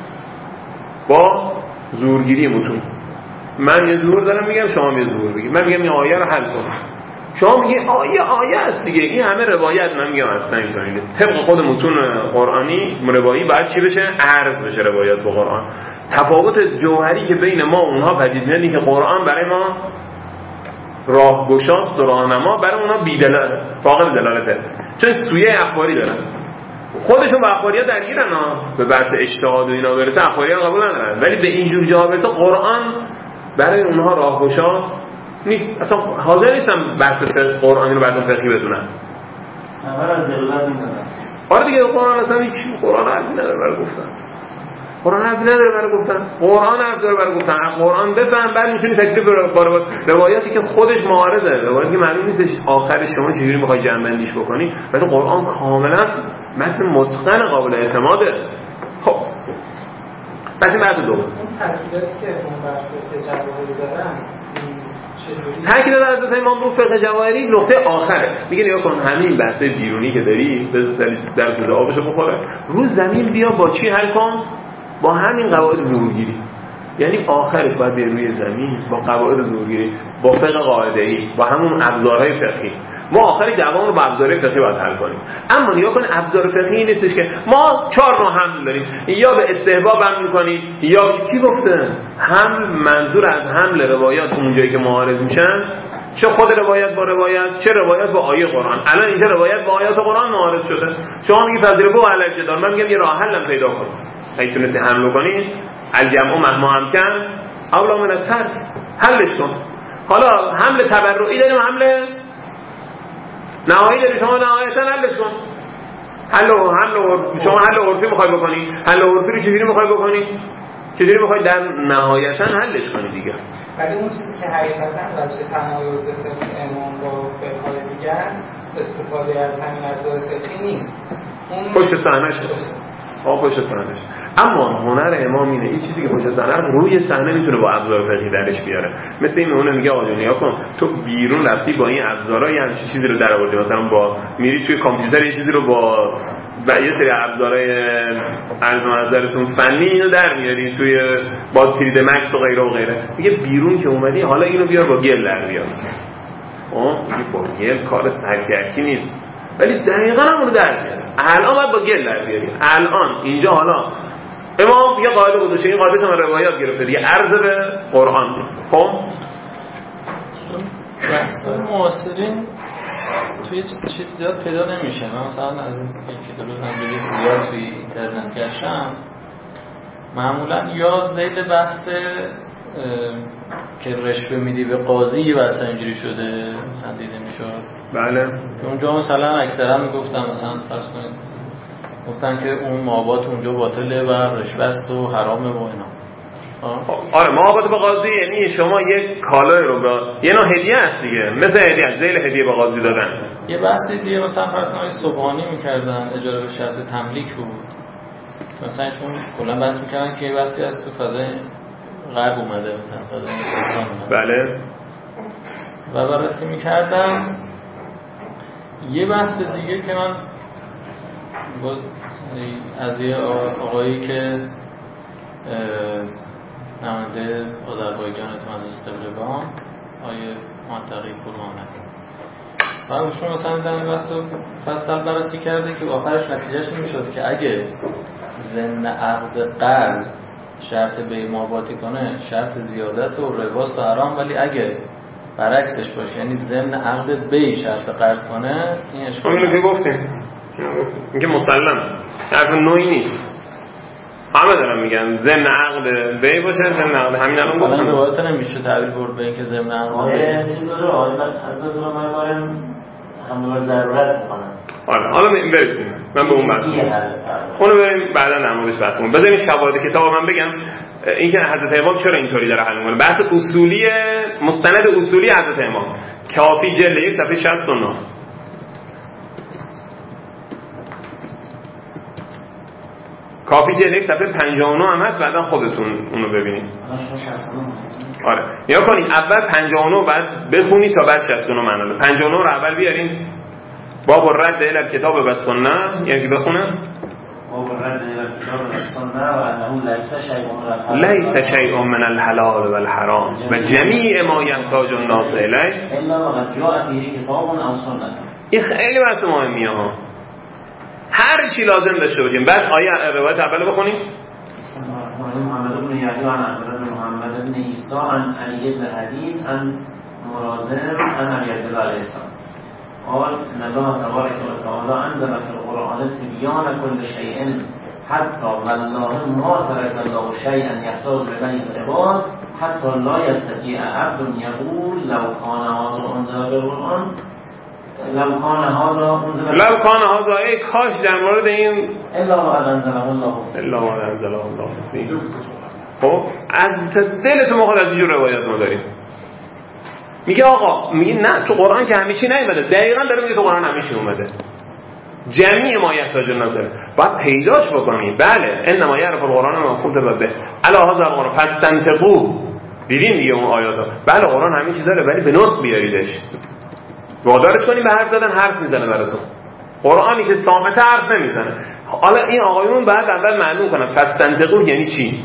با زورگیری متون. من یه زور دارم میگم شما یه زور بگید، من میگم این آیه رو حل کن، شما میگه آیه است دیگه، این همه روایت. من میگم اصلا اینطوری نیست. طبق خود متون قرآنی روایی باید چی بشه؟ عرض بشه روایت با قرآن. تفاوت جوهری که بین ما و اونها پدید میاد اینه که قرآن برای ما راهگشاست و راهنما، برای اونها بی‌دلاله، فاقد دلالته، چون سویه اخباری دارن. خودشون با اخباریا درگیرن به بحث اجتهاد و اینا برسه اخباریا قبول ندارن، ولی به اینجور جاها برسه قرآن برای اونها راهگشا نیست. اصلا حاضر نیستم بحث قرآنی رو بعداً فقهی بدونن. اول از دلالت می‌کنن. آره دیگه قرآن اصلا هیچ قرآن حرفی نداره برای گفتن. قرآن حرفی نداره برای گفتن. قرآن حرف داره برای گفتن. قرآن بفهم بعد میتونی تکلیف با روایاتی که خودش معارضه، روایاتی که معلوم نیستش آخرش شما چجوری می‌خوای جمع‌بندیش بکنی، ولی قرآن کاملا متن متقن قابل اعتماده. خب پس این بعد دوم اون تاکیداتی که اون بحث تجاوزی دارن تاکید حضرت امام رو فقه جواهری نقطه آخره. میگه نگاه کن همین بحث بیرونی که داری در کوزه آبشو بخوره، رو زمین بیا با چی حل کن؟ با همین قواعد ظهورگیری. یعنی آخرش باید بیا روی زمین با قواعد ظهورگیری، با فقه قاعده‌ای، با همون ابزارهای فقهی. ما آخر جواب رو با ابزارهای فقهی باید حل کنیم. اما نگاه کن ابزار فقهی نیستش که ما 4 نوع حمل داریم، یا به استحباب حمل می‌کنیم، یا کی گفته حمل منظور از حمل روایات اونجایی که معارض میشن، چه خود روایت با روایت، چه روایت با آیه قرآن. الان اینجا روایت با آیات قرآن معارض شده، شما میگی فضیله‌بو علی الجدال، من میگم یه راه حل پیدا کن. اگه تونستی حمل کنی الجمع مهما امکن اولا من الترک، حلش کن. حالا حمل تبرعی داریم، حمل نهایی داریم، شما نهایتا حلش کن. شما حل عرفی میخوای بکنی، حل عرفی رو چجوری میخوای بکنی، چجوری میخوای در نهایتا حلش کنی دیگه. ولی اون چیزی که حقیقتا واسه تمایز فقه امام با فقهای دیگر استفاده از همین ابزار فقهی نیست، اون پشت صحنه‌شه. پشت صحنه‌ش. اما هنر امام اینه، این چیزی که پشت صحنه روی صحنه میتونه با ابزار فقهی درش بیاره. مثل این اون میگه آقا نیا کن تو بیرون رفتی با این ابزارا یه همچین چیزی رو درآوردی، مثلا با میری توی کامپیوتر یه چیزی رو با یه سری ابزارهای از نظرتون فنی اینو در میاری توی با 3D Max و غیره و غیره. میگه بیرون که اومدی حالا اینو بیار با گل در بیار. میگه با گل کار سرکرکی نیست، ولی دقیقاً همون رو در میاره. الان باید با گل در بیاریم. الان اینجا حالا امام یه قاعده گذاشته، این قاعده هم روایات گرفته دیگه، عرض به قرآن. خب بحث معاصرین توی چیز زیاد پیدا نمیشه. من مثلا از یکی دو روز هم زیاد توی اینترنت گشتم، معمولا یا ذیل بحث که رشوه میدی به قاضی و اصلا اینجوری شده مثلا دیده میشد. بله. که اونجا مثلا اکثرا میگفتن مثلا فرض کنید گفتن که اون مابات اونجا باطله و رشوه است و حرامه و اینا. آره مابات به قاضی یعنی شما یک کالای رو به یه نوع هدیه است دیگه، مثل هدیه، ذیل هدیه به قاضی دادن. یه بحثی دیگه مثلا فرض کنید صبحانی میکردن، اجاره به شرط تملیک بود. مثلا ایشون کلا بحث میکردن که یه بحثی از تو فضای غرب اومده، مثلا فضای اسلام اومده. بله. و بررسی میکردم. یه بحث دیگه که من باز از یه آقایی که نماینده آذربایجان تو مجلس طبرگان، آیه منطقی پورمانه، و ایشون مثلا در این بحث رو فصل بررسی کرده که آخرش نتیجهش این میشد که اگه ضمن عقد قرض شرط بیع ماباتی کنه شرط زیادت و رباست و حرام، ولی اگه برعکسش باشه یعنی ضمن عقد بیع شرط قرض کنه این اشکال اینو که گفتیم اینکه مسلم حرف نوعی نیست، همه دارم میگن ضمن عقد بیع باشه، ضمن عقد همین الان گفتم. الان روایت نمیشه تعبیر برد به اینکه ضمن عقد بیع چیز داره. حضرت رو میبارن همه ضرورت میکنن. آره حالا برسیم من به اون بحث اونو بریم بعدا در موردش بحث کنم. بذارید شواهد کتاب من بگم اینکه حضرت امام چرا اینطوری داره حل میکنه. بحث اصولی مستند اصولی حضرت امام، کافی جلد 1 صفحه 69. کافی جلد 1 صفحه 59 هم هست، بعدا خودتون اونو ببینید. آره نیا کنید اول 59 بعد بخونید تا بعد 69 معنی. 59 رو اول بیارین باب الرد الی الکتاب و سنت، یعنی بخونم باب الرد الی الکتاب و سنت و انه لیس شیء من الحلال و الحرام و جمیع ما یحتاج الناس الیه الا وقد جاء فیه کتاب او سنت. این خیلی بحث مهمیه ها. هر چی لازم داشته باشیم. بعد آیه روایت اول بخونیم محمد بن یحیی عن احمد بن محمد بن عیسی عن علی بن حدید عن مرازم عن ابی عبدالله علیه السلام قال ان الله تبارک و تعالی انزل فی القرآن تبیان کل شیء حتی والله ما ترک الله شیئا یحتاج الیه العباد حتی لا یستطیع عبد یقول لو کان هذا انزل بالقرآن لو کان هذا ای کاش در مورد این الا ما انزله الله خب از دل تو مخاطب از اینجور روایت ما داریم. میگه آقا میگه نه تو قرآن که همه چی نیومده. دقیقاً داره میگه تو قرآن همه چی اومده. جمعی ما یحتاج نازل باید پیداش بکنی. بله انما یعرف القرآن ما خود به الا هذا القرآن فاستنطقوا. دیدین دیگه اون آیاتو. بله قرآن همه چی داره ولی به نطق بیاریدش. وادارش کنیم به حرف زدن حرف میزنه براتون. قرآنی که صامته حرف نمیزنه. حالا این آقایون بعد اول معلوم کنن فاستنطقوا یعنی چی.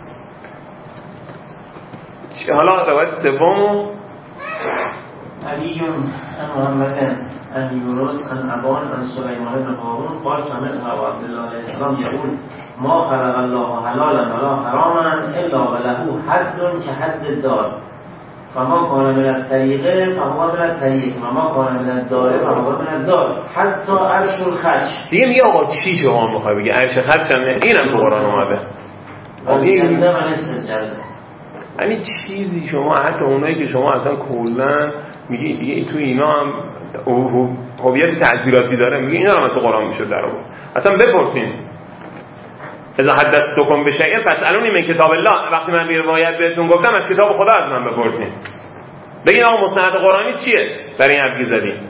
حالا روایت سومو علی عن محمد عن یونس عن ابان عن سلیمان بن هارون قال سمعت ابا عبدالله علیه السلام یقول ما خلق الله حلالا ولا حراما الا وله حد كحد الدار فما كان من الطریق فهو من الطریق وما كان من الدار فهو من الدار حتی عرش الخدش. دیگه میگه آقا چی شما میخوای بگی عرش خدش هم اینم تو قرآن اومده. جلده من اسم جلده یعنی چیزی شما حتی اونایی که شما اصلا کلا میگی دیگه تو اینا هم هویت تعبیراتی داره میگه اینا رو تو قرآن میشه در آورد. اصلا بپرسین اذا حدثتکم بشیء فاسالونی من کتاب الله. وقتی من روایت بهتون گفتم از کتاب خدا از من بپرسین. بگین آقا مستند قرآنی چیه برای این حرف زدین؟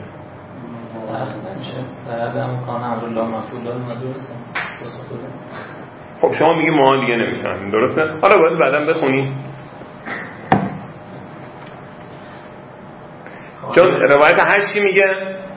خب شما میگی ما دیگه نمیفهمیم درسته؟ حالا باید بعداً بخونیم چون روایت 8 چی میگه؟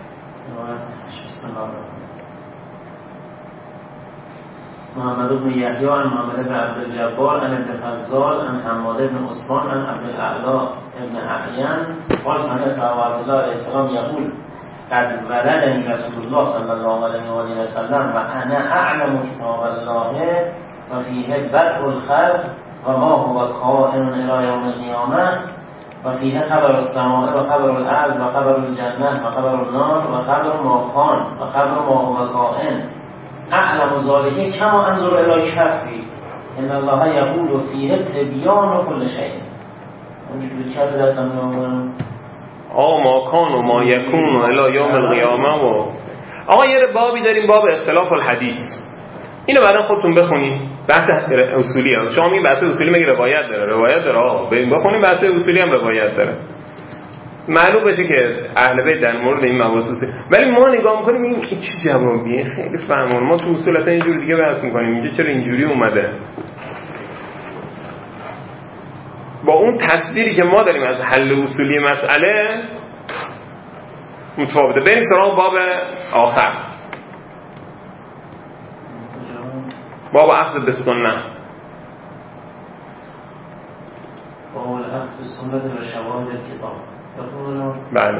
محمد بن یحیی عن محمد بن عبد الجبار عن ابن فضال عن حماد بن عثمان عن عبد الاعلى ابن اعین قال سمعت ابا عبدالله علیه السلام یقول قد ولدنی رسول الله صلی الله علیه و آله و سلم و انا اعلم کتاب الله و فیه بدء الخلق و ما هو کائن الی یوم القیامه و فیه خبر السماء و خبر الارض و خبر الجنه و خبر النار و خبر ما کان و خبر ما هو کائن اعلم ذالک کما انظر الی کفی ان الله یقول فیه تبیان کل شیء. اونجوری که دستم میآورم ما کان و ما یکون الی یوم القیامه. و آقا یه بابی داریم باب اختلاف الحدیث. اینو بعدا خودتون بخونید. بحث اصولی ها. شما میگید بحث اصولی مگه روایت داره آقا بخونید بحث اصولی هم روایت داره. معلوم بشه که اهل بیت در مورد این مباحث ولی ما نگاه می‌کنیم این چه جوابیه خیلی فهمون. ما تو اصول اصلا اینجوری دیگه بحث می‌کنیم. میگه چرا اینجوری اومده. با اون تصویری که ما داریم از حل اصولی مسئله متفاوته. بریم سراغ باب آخر. باب اخذ بالسنه. باب الاخذ بالسنه و شواهد الكتاب. بله.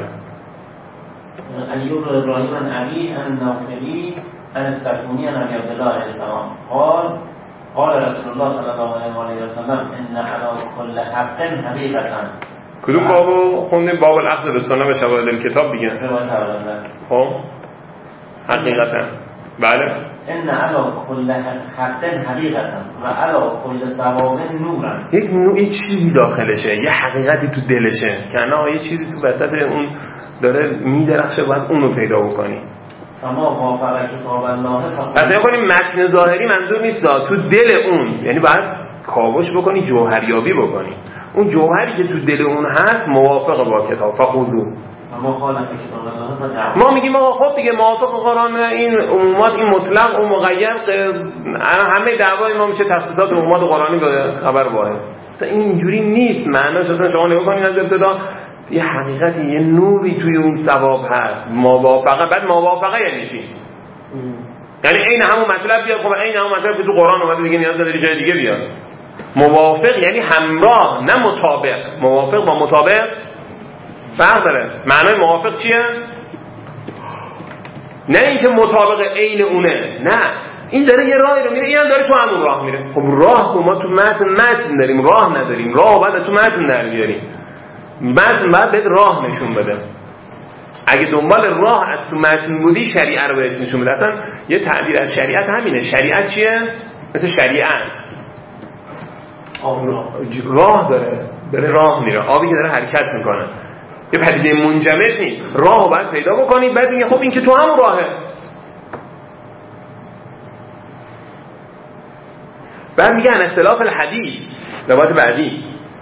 ایوب ابراهیم عن ابی عن نافعی عن استکونی عن ابی عبدالله علیه السلام قال رسول الله صلی الله علیه و آله و سلم ان علی کل حق حقیقتا. کدوم بابو خوندیم؟ باب الاخذ بالسنه و شواهد الکتاب دیگه. خب حقیقتا بله. ان علی کل حق حقیقتا و علی کل ثواب نورا. یک نوعی چیزی داخلشه، یه حقیقتی تو دلشه که نه یه چیزی تو وسط اون داره میدرخشه باید اونو پیدا بکنی. فما وافق کتاب الله پس نکنیم متن ظاهری منظور نیست تو دل اون، یعنی باید کاوش بکنی جوهریابی بکنی اون جوهری که تو دل اون هست موافق با کتاب فخذو. ما میگیم آقا خب دیگه موافق قرآن این عمومات این مطلق و مقید همه دعوای ما میشه تخصیصات عمومات قرآنی به خبر واحد. مثلا این اینجوری نیست. معناش اصلا شما نگاه کنید از ابتدا یه حقیقتی یه نوری توی اون ثواب هست. موافقه بعد موافقه یعنی چی؟ یعنی این همون مطلب بیاد. خب این همون مطلب که تو قرآن اومده دیگه نیاز نداری جای دیگه بیاد. موافق یعنی همراه نه مطابق. موافق با مطابق فرق داره. معنای موافق چیه؟ نه اینکه مطابق عین اونه، نه این داره یه راهی رو میره، اینم داره تو همون راه میره. خب راه ما تو متن داریم، راه نداریم. راه بعد تو متن در بیاریم. متن بعد بهت راه نشون بده. اگه دنبال راه از تو متن بودی شریعت رو بهش نشون بده. اصلا یه تعبیر از شریعت همینه. شریعت چیه؟ مثل شریعت راه داره راه میره، آبی که داره حرکت میکنه، یه پدیده منجمد نیست. راه رو باید پیدا بکنی، بعد میگه خب این که تو همون راهه. بعد میگن اختلاف الحدیث روایت بعدی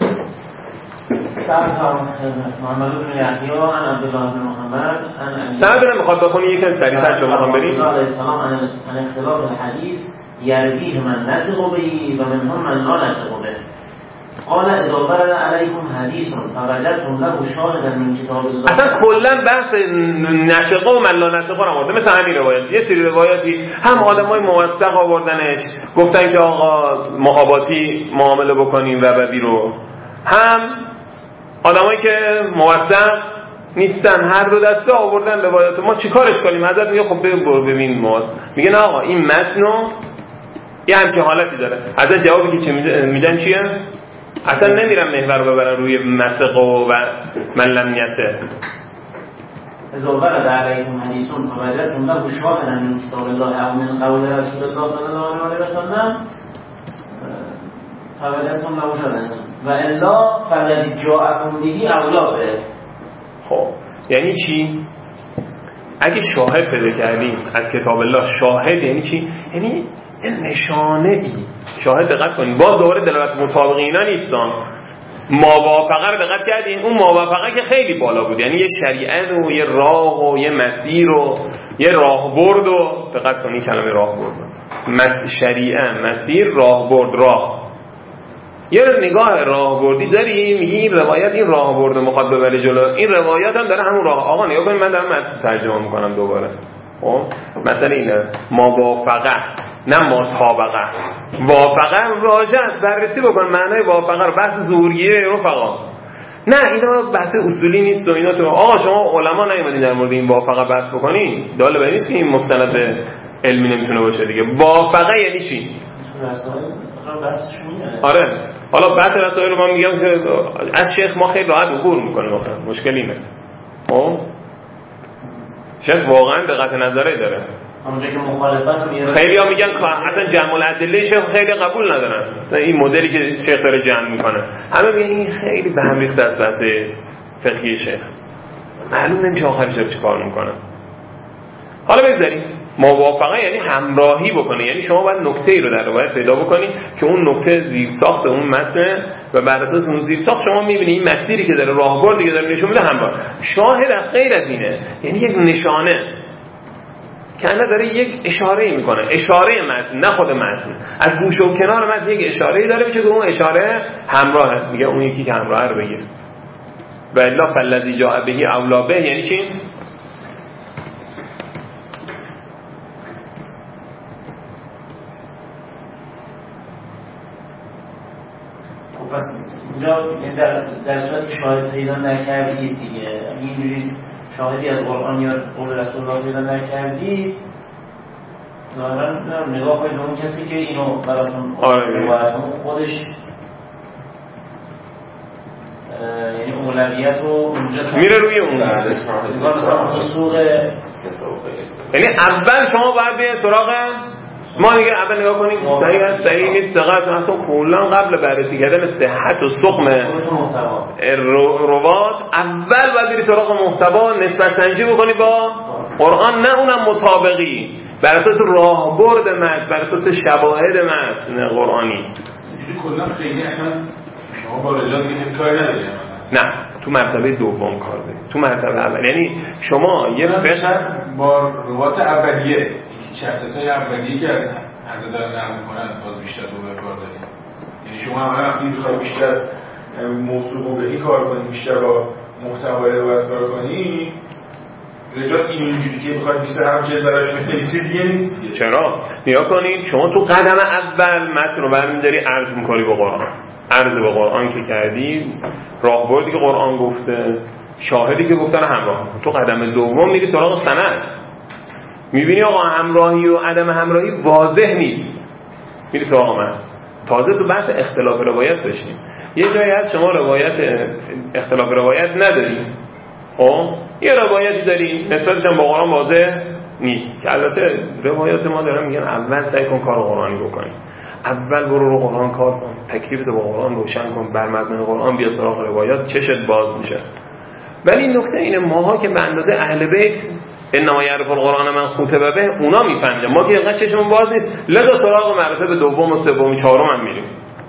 سند نمیخواد بخونی یکم سریعتر شما میخوام بریم. علیه السلام عن اختلاف الحدیث یرویه من نسق بهی و منهم من لا نسق به. قال اذا ورد علیکم حدیث فوجدتم له شاهدا من کتاب الله. اصلا کلا بحث نسق و من لا نسق رو آورده. مثل همین روایت، یه سری روایاتی هم آدمای موثق آوردنش گفتن که آقا محاباتی معامله بکنیم و بدی رو، هم آدمایی که موثق نیستن هر دو دسته آوردن روایات. ما چیکارش کنیم؟ حضرت میگه خب برو ببین موثق. میگه نه آقا این متن یه همچین حالتی داره. حضرت جوابی که چه میدن چیه؟ اصلا نمیرم محور رو ببرن روی مسق و من لم یسق. اذا ورد علیکم حدیث فوجدتم له شاهدا من کتاب الله او من قول رسول الله صلی الله علیه و سلم فوجدتم له شاهدا و الا فالذی جاءکم به اولا به. خب یعنی چی؟ اگه شاهد پیدا کردیم از کتاب الله، شاهد یعنی چی؟ یعنی نشانه ای. شاهد دقت کنید، باز دوباره دلالت مطابق اینا نیستان. موافقه رو دقت کردین؟ اون موافقه که خیلی بالا بود، یعنی یه شریعت و یه راه و یه مسیر و یه راهبرد و دقت کنید کلمه راهبرد، شریعه، مسیر، راهبرد، راه. یه نگاه راهبردی داری، میگی این روایت این راهبرد میخواد ببره جلو، این روایت هم داره همون راه. آقا نگاه کنید، من دارم ترجمه میکنم دوباره. خب مثلا اینه موافقه نه مطابقه. وافقه واژه بررسی بکن معنای وافقه رو، بحث ظهورگیره رفقا. نه اینا بحث اصولی نیست و اینا تو آقا شما علما نیومدین در مورد این وافقه بحث بکنین، داله به نیست که این مستند علمی نمیتونه باشه دیگه. وافقه یعنی چی؟ آره حالا بحث رسائل رو من میگم که از شیخ ما خیلی راحت عبور میکنیم، مشکلی اینه. خب شیخ واقعا دقت نظری داره. خیلی ها میگن اصلا جمع الادله شیخ خیلی قبول ندارن، مثلا این مدلی که شیخ داره جمع میکنه همه میگن این خیلی به هم ریخته از بحث فقهی شیخ، معلوم نمیشه آخرش چه کار میکنه. حالا بگذاریم موافقه یعنی همراهی بکنه، یعنی شما باید نکته‌ای رو در روایت پیدا بکنی که اون نکته زیرساخت اون متن و بر اساس اون زیرساخت شما می‌بینی این مسیری که داره راهبردی که داره نشون میده همراه. شاهد از غیر از اینه، یعنی یک نشانه که انا داره یک اشاره‌ای میکنه، اشاره متن نه خود متن، از گوشه و کنار متن یک اشاره‌ای داره میشه که اون اشاره همراهه، میگه اون یکی که همراهه رو بگیر. و الا فالذی جاء به اولا به یعنی چی؟ پس اینجا در صورت شاهد پیدا نکردید دیگه، اینجوری شاهدی از قرآن یا قول رسول الله پیدا نکردید، ظاهرا نگاه کنید اون کسی که اینو براتون روایتون خودش یعنی اولویت رو اونجا میره روی اون یعنی اول شما باید بیاین سراغ ما دیگه. اول نگاه کنیم صحیح است صحیح نیست، دقیقاً اصلا کلا قبل بررسی کردن صحت و سقم روات اول باید بری سراغ محتوا، نسبت سنجی بکنی با قرآن، نه اونم مطابقی بر اساس راهبرد متن، بر اساس شواهد متن قرآنی. اینجوری کلا خیلی اصلا شما با رجال میگید کاری ندارید. نه تو مرتبه دوم کار برید، تو مرتبه اول یعنی شما یه فقه با روات اولیه شخصیت‌های اولیه که از حضرت دارن نقل می‌کنن باز بیشتر دوباره کار دارید. یعنی شما هم وقتی بخواید بیشتر موضوع بهی کار کنید، بیشتر با محتوای روایت کار کنید، رجال اینجوری که بخواید بیشتر هر چیز براش بنویسید دیگه نیست دیگه. چرا؟ نگاه کنید شما تو قدم اول متن رو برمی‌داری عرض می‌کنی به قرآن، عرض به قرآن که کردی، راهبردی که قرآن گفته، شاهدی که گفتن همراه. تو قدم دوم میری سراغ سند. میبینی آقا همراهی و عدم همراهی واضح نیست، میری سراغ من. تازه تو بحث اختلاف روایت بشیم. یه جایی هست شما روایت اختلاف روایت نداری، خب یه روایتی داری نسبتش هم با قرآن واضح نیست، که البته روایات ما دارن میگن اول سعی کن کار قرآنی بکنی، اول برو رو قرآن کار کن، تکلیفتو با قرآن روشن کن، بر مبنای قرآن بیا سراغ روایات، چشت باز میشه. ولی نکته اینه ماها که به اندازه اهل بیت انما یعرف القرآن من خوتبه به، اونا میفهمن، ما که اینقدر چشمون باز نیست، لذا سراغ مراتب دوم و سوم و چهارم هم میریم.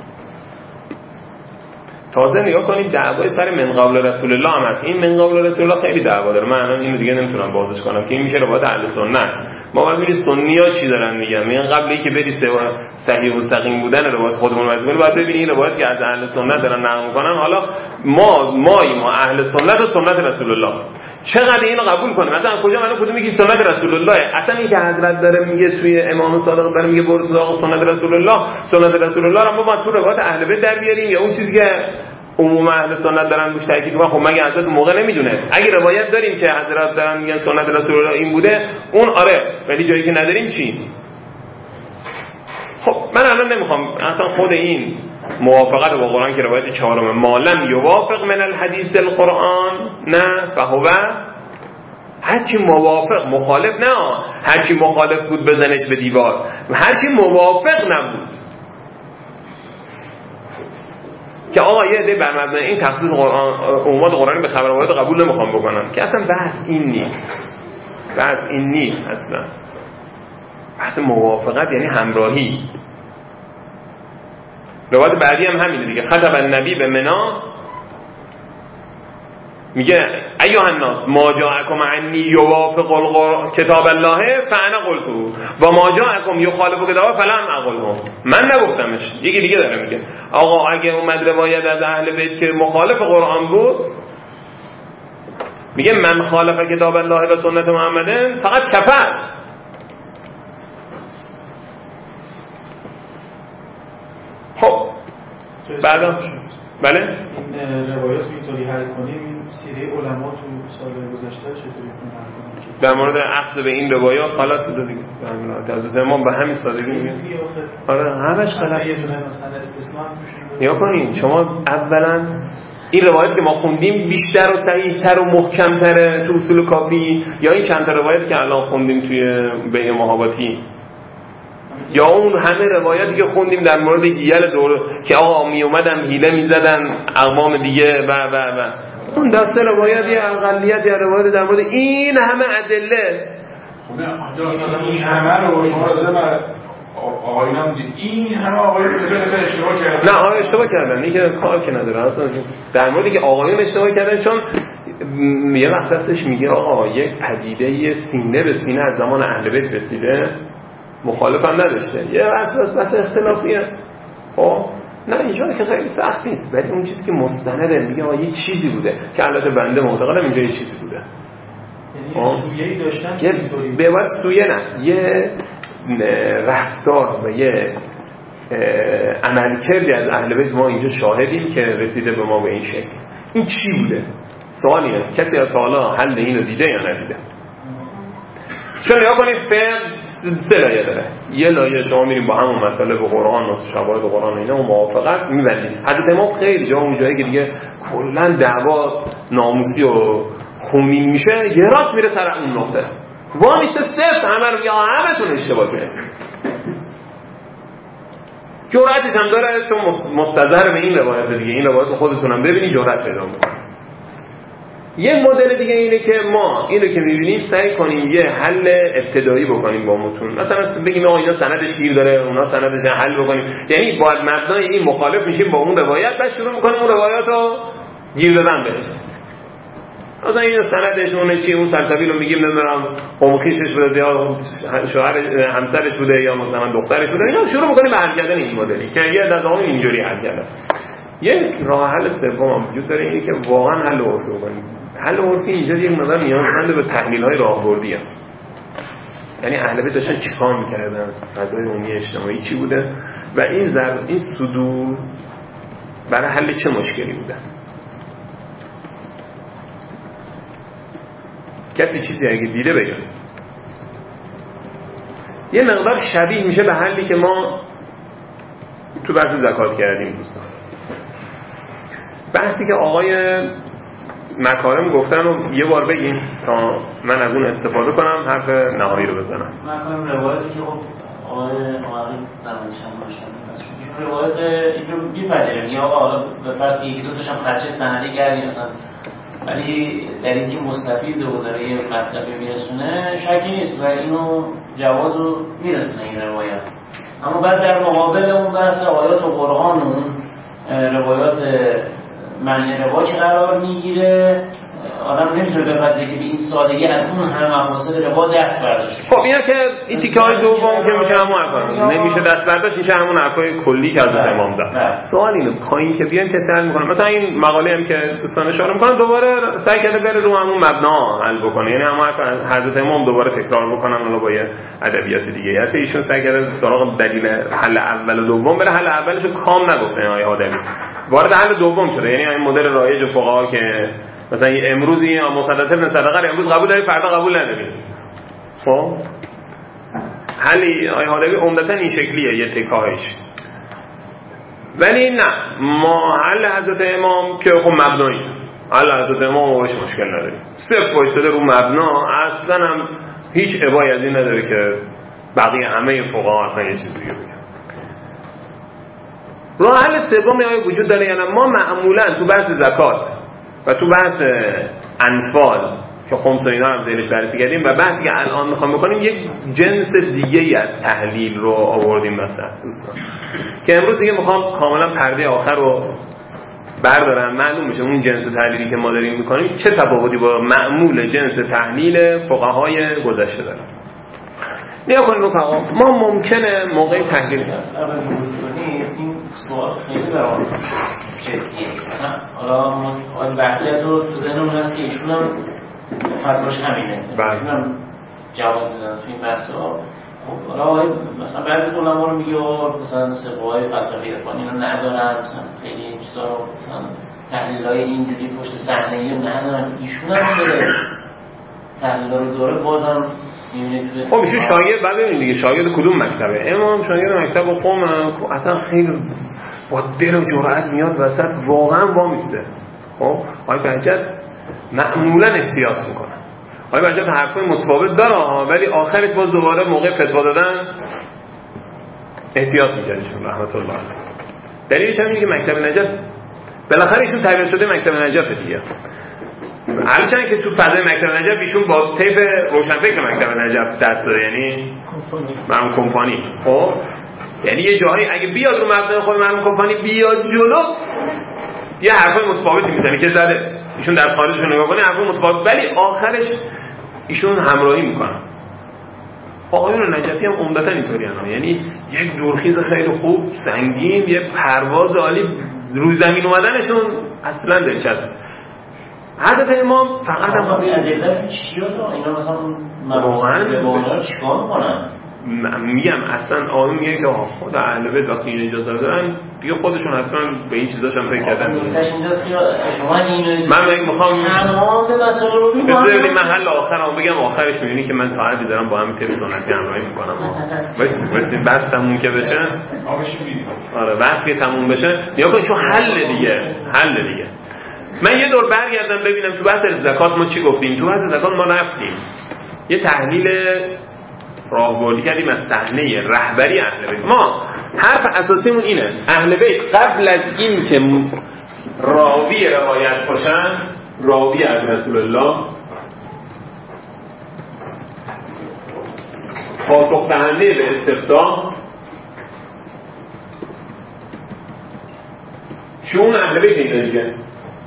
تازه نگاه کنید دعوای سر من قبل رسول الله هم هست. این من قبل رسول الله خیلی دعوا داره، من الان اینو دیگه نمیتونم بازش کنم که این میشه روایت اهل سنت. ما باید ببینیم سنی‌ها چی دارن میگن. من قبل اینکه بری صحیح و سقیم بودن روایت خودمون واسه کنیم باید ببینیم روایت که از اهل سنت دارن نقل میکنن. حالا ما اهل سنت و سنت رسول الله چقدر اینو قبول کنیم؟ مثلا کجا منو کدوم میگی سنت رسول الله؟ اصلا این که حضرت داره میگه توی امام صادق داره میگه برو سراغ سنت رسول الله، سنت رسول الله رو ما تو روایت اهل بیت در بیاریم یا اون چیزی که عموم اهل سنت دارن روش تاکید میکنن؟ خب مگه حضرت موقع نمیدونست؟ اگه روایت داریم که حضرت دارن میگن سنت رسول الله این بوده، اون آره، ولی جایی که نداریم چی؟ خب من الان نمیخوام اصلا خود این موافقت با قرآن که روایت چهارم مالم یوافق من الحدیث القرآن نه فهو، هرچی موافق مخالف نه، هرچی مخالف بود بزنش به دیوار، هرچی موافق نبود که آقا یه عده بر مبنای این تخصیص قرآن عمومات قرآنی به خبر روایت قبول نمیخوام بکنن، که اصلا بحث این نیست اصلا. بحث موافقت یعنی همراهی. روایت بعدی هم همینه دیگه. خطب النبی به منا میگه ایها الناس ما جاءکم عنی یوافق کتاب الله فانا قلت و ما جاءکم یخالف کتاب فلم اقله، من نگفتمش. یکی دیگه داره میگه آقا اگه اومد روایت از اهل بیت که مخالف قرآن بود، میگه من خالف کتاب الله و سنت محمد فقط کفر. خب بعدا بله این روایات اینطوری حل کنیم، این سیره علما تو سال گذشته چطوری کنیم؟ در مورد عقد به این روایات غلط بوده دیگه. حضرت امام به همین سادگی میگه آره همش غلط. یه دونه مثلا استثناء توش نگاه کنین شما اولا این روایت که ما خوندیم بیشتر و صحیح‌تر و محکم‌تره تو اصول کافی یا این چند تا روایت که الان خوندیم توی بیع محاباتی، یا اون همه روایتی که خوندیم در مورد هیل دور که آقا می اومدن حیله میزدن اقوام دیگه و اون دسته روایتی اقلیت یا روایت در مورد این همه ادله. این همه رو شما داده آقایون هم این همه آقایون اشتباه کردن. نه آقای اشتباه کردن، این که کار که نداره اصلا. در موردی که آقایون اشتباه کردن چون یه وقت هستش میگه آقا یک پدیده سینه به سینه از زمان اهل بیت رسیده، مخالف هم نداشته، یه بحث اختلافیه. خب نه اینجا که خیلی سخت نیست، ولی اون چیزی که مستنده میگه یه چیزی بوده که البته بنده معتقدم اینجا یه چیزی بوده، یعنی سویه‌ای داشتن که به وقت سویه نه، یه رفتار و یه عملکردی از اهل بیت ما اینجا شاهدیم که رسیده به ما به این شکل. این چی بوده؟ سوالیه کسی از حالا حل اینو دیده یا ندیده؟ چون نگاه کنید فقه 3 لایه داره. یه لایه شما میریم با همون مطالب قرآن و شواهد قرآن اینا و موافقت میبندید. حضرت امام خیلی جا اون جایی که دیگه کلا دعوا ناموسی و خونین میشه یه راست میره سر اون نقطه وامیشته صفر همه رو یا همتون اشتباه کنید. جرأتش هم داره چون مستظهر به این روایت دیگه، این روایت خودتونم ببینید جرأت پیدا میکنه. یه مدل دیگه اینه که ما اینو که میبینیم سعی کنیم یه حل ابتدایی بکنیم با متون، مثلا بگیم آقا اینا سندش گیر داره اونا سندش حل بکنیم، یعنی باید مبنای این مخالف میشیم با اون روایت بعد شروع میکنیم اون روایت رو گیر دادن بهش. مثلا این سندش اون چی اون سلسبیل رو میگیم نمیدونم قومخیشش بوده یا شوهر همسرش بوده یا مثلا دخترش بوده، اینا شروع میکنیم به حل کردن این مدلی که یه دفعه اینجوری حل کردن. یک راه حل سوم وجود داره اینه که واقعا حل عرفی بکنیم. حل عرفی اینجا یک مقدار نیازمند به تحلیل‌های راهبردیه. یعنی اهل بیت داشتن چیکار می‌کردن، فضای عمومی اجتماعی چی بوده و این صدور برای حل چه مشکلی بوده. کسی چیزی اگه دیده بگه. یه مقدار شبیه میشه به حلی که ما تو بحث زکات کردیم دوستان. بحثی که آقای مکارم گفتن رو یه بار بگیم تا من از اون استفاده کنم حرف نهایی رو بزنم. مکارم روایتی که خب آقای زمانش هم داشتن روایت این رو میپذیرم یا آقا به فرض یکی دو تاشم خرچه سندی کردیم مثلا، ولی در اینکه مستفیضه و داره یه مطلبی میرسونه شکی نیست و اینو جواز رو میرسونه این روایت. اما بعد در مقابل اون بحث آیات و قرآن و اون روایات معنی رواج قرار میگیره، آدم نمیتونه بپذیره که به این سادگی از اون هم مقاصد روا دست برداشته. خب اینا که این تیکه های دوم که میشه همون حرفا نمیشه دست برداشت، میشه همون حرفای کلی که از امام زد. سوال اینه پایین که بیایم کسی حل میکنه، مثلا این مقاله هم که دوستان اشاره میکنن دوباره سعی کرده بره رو همون مبنا حل بکنه، یعنی همون حرف حضرت امام دوباره تکرار بکنن اونو با یه ادبیات دیگه. یعنی ایشون سعی کرده سراغ دلیل حل اول و دوم بره، حل اولشو کام نگفته آیه هادوی، وارد حل دوم شده. یعنی این مدل رایج فقها که مثلا امروز این مصدق ابن صدقه امروز قبول داری فردا قبول نداری. خب حلی آیه هادوی عمدتاً این شکلیه یه تکاهش. ولی نه ما حل حضرت امام که خب مبنایی حل حضرت امام باش مشکل نداری، صرف وایساده رو مبنا، اصلا هم هیچ ابایی از این نداره که بقیه همه فقها اصلا یه چیز دیگه بگن. راه حل سومی آیا وجود داره یا نه؟ ما معمولا تو بحث زکات و تو بحث انفال که خمس و اینا هم زیرش بررسی کردیم و بحثی که الان میخوام بکنیم یک جنس دیگه ای از تحلیل رو آوردیم مثلا دوستان، که امروز دیگه میخوام کاملا پرده آخر رو بردارم، معلوم میشه اون جنس تحلیلی که ما داریم میکنیم چه تفاوتی با معمول جنس تحلیل فقهای گذشته داره. نیا کنیم رفقا، ما ممکنه موقع تحلیل این سوال خیلی برام جدیه. مثلا حالا ما بحثیت رو تو ذهنمون هست که ایشون هم فتواش همینه، ایشون هم جواب میدن تو این بحث ها. خب حالا مثلا بعضی علما رو میگه مثلا سقوهای فلسفی عرفانی رو ندارن، مثلا خیلی این چیزا رو مثلا تحلیل‌های اینجوری پشت صحنه‌ای رو ندارن، ایشون هم داره تحلیل‌ها رو داره بازم. خب ایشون شاگرد بعد ببینید دیگه شاگرد کدوم مکتبه؟ امام شاگرد مکتب قم اصلا خیلی با دل و جرأت میاد وسط واقعا وامیسته. خب آقای بهجت معمولا احتیاط میکنه، آقای بهجت حرفای متفاوت داره ولی آخرش باز دوباره موقع فتوا دادن احتیاط میکنه ایشون رحمت الله علیه. دلیلش هم اینه که مکتب نجف بالاخره ایشون تربیت شده مکتب نجف دیگه، هرچند که تو فضای مکتب نجف ایشون با طیف روشنفکر مکتب نجف دست داره، یعنی مرحوم کمپانی. خب یعنی یه جایی اگه بیاد رو مبنای خود مرحوم کمپانی بیاد جلو یه حرفای متفاوتی میزنه که زده ایشون در خارجشون نگاه کنه حرفای متفاوت، ولی آخرش ایشون همراهی میکنن. آقایون نجفی هم عمدتاً اینطوری هستن، یعنی یک دورخیز خیلی خوب سنگین، یه پرواز عالی، روی زمین اومدنشون اصلا دلچسب. حضرت امام فقط هم ادله چیه تو اینا مثلا واقعا به اونا چیکار میکنن؟ میگم اصلا آقایون میگن که خود اهل بیت وقتی این اجازه دارن دیگه خودشون حتما به این چیزاش هم فکر کردن. شما اینو من میخوام تمام به مسائل رو ببینید محل آخرام بگم، آخرش میبینی که من تا حدی دارم با همین طریق سنتی همراهی میکنم. واسه بس تموم که بشه آره بس که تموم بشه یا کن چون حل دیگه من یه دور برگردم ببینم تو بحث زکات ما چی گفتیم. تو بحث زکات ما رفتیم یه تحلیل راهبردی کردیم از صحنه رهبری اهل بیت. ما حرف اساسیمون اینه اهل بیت قبل از این که راوی روایت باشن، راوی از رسول الله، پاسخ دهنده به استفتاح، شون اهل بیت اینه دیگه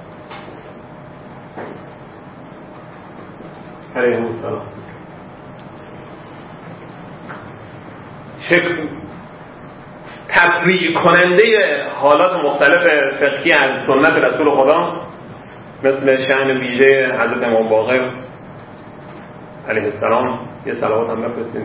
علیه السلام. تفریع کننده حالات مختلف فقهی از سنت رسول خدا مثل شأن ویژه حضرت امام باقر علیه السلام. یه صلوات هم بفرستیم.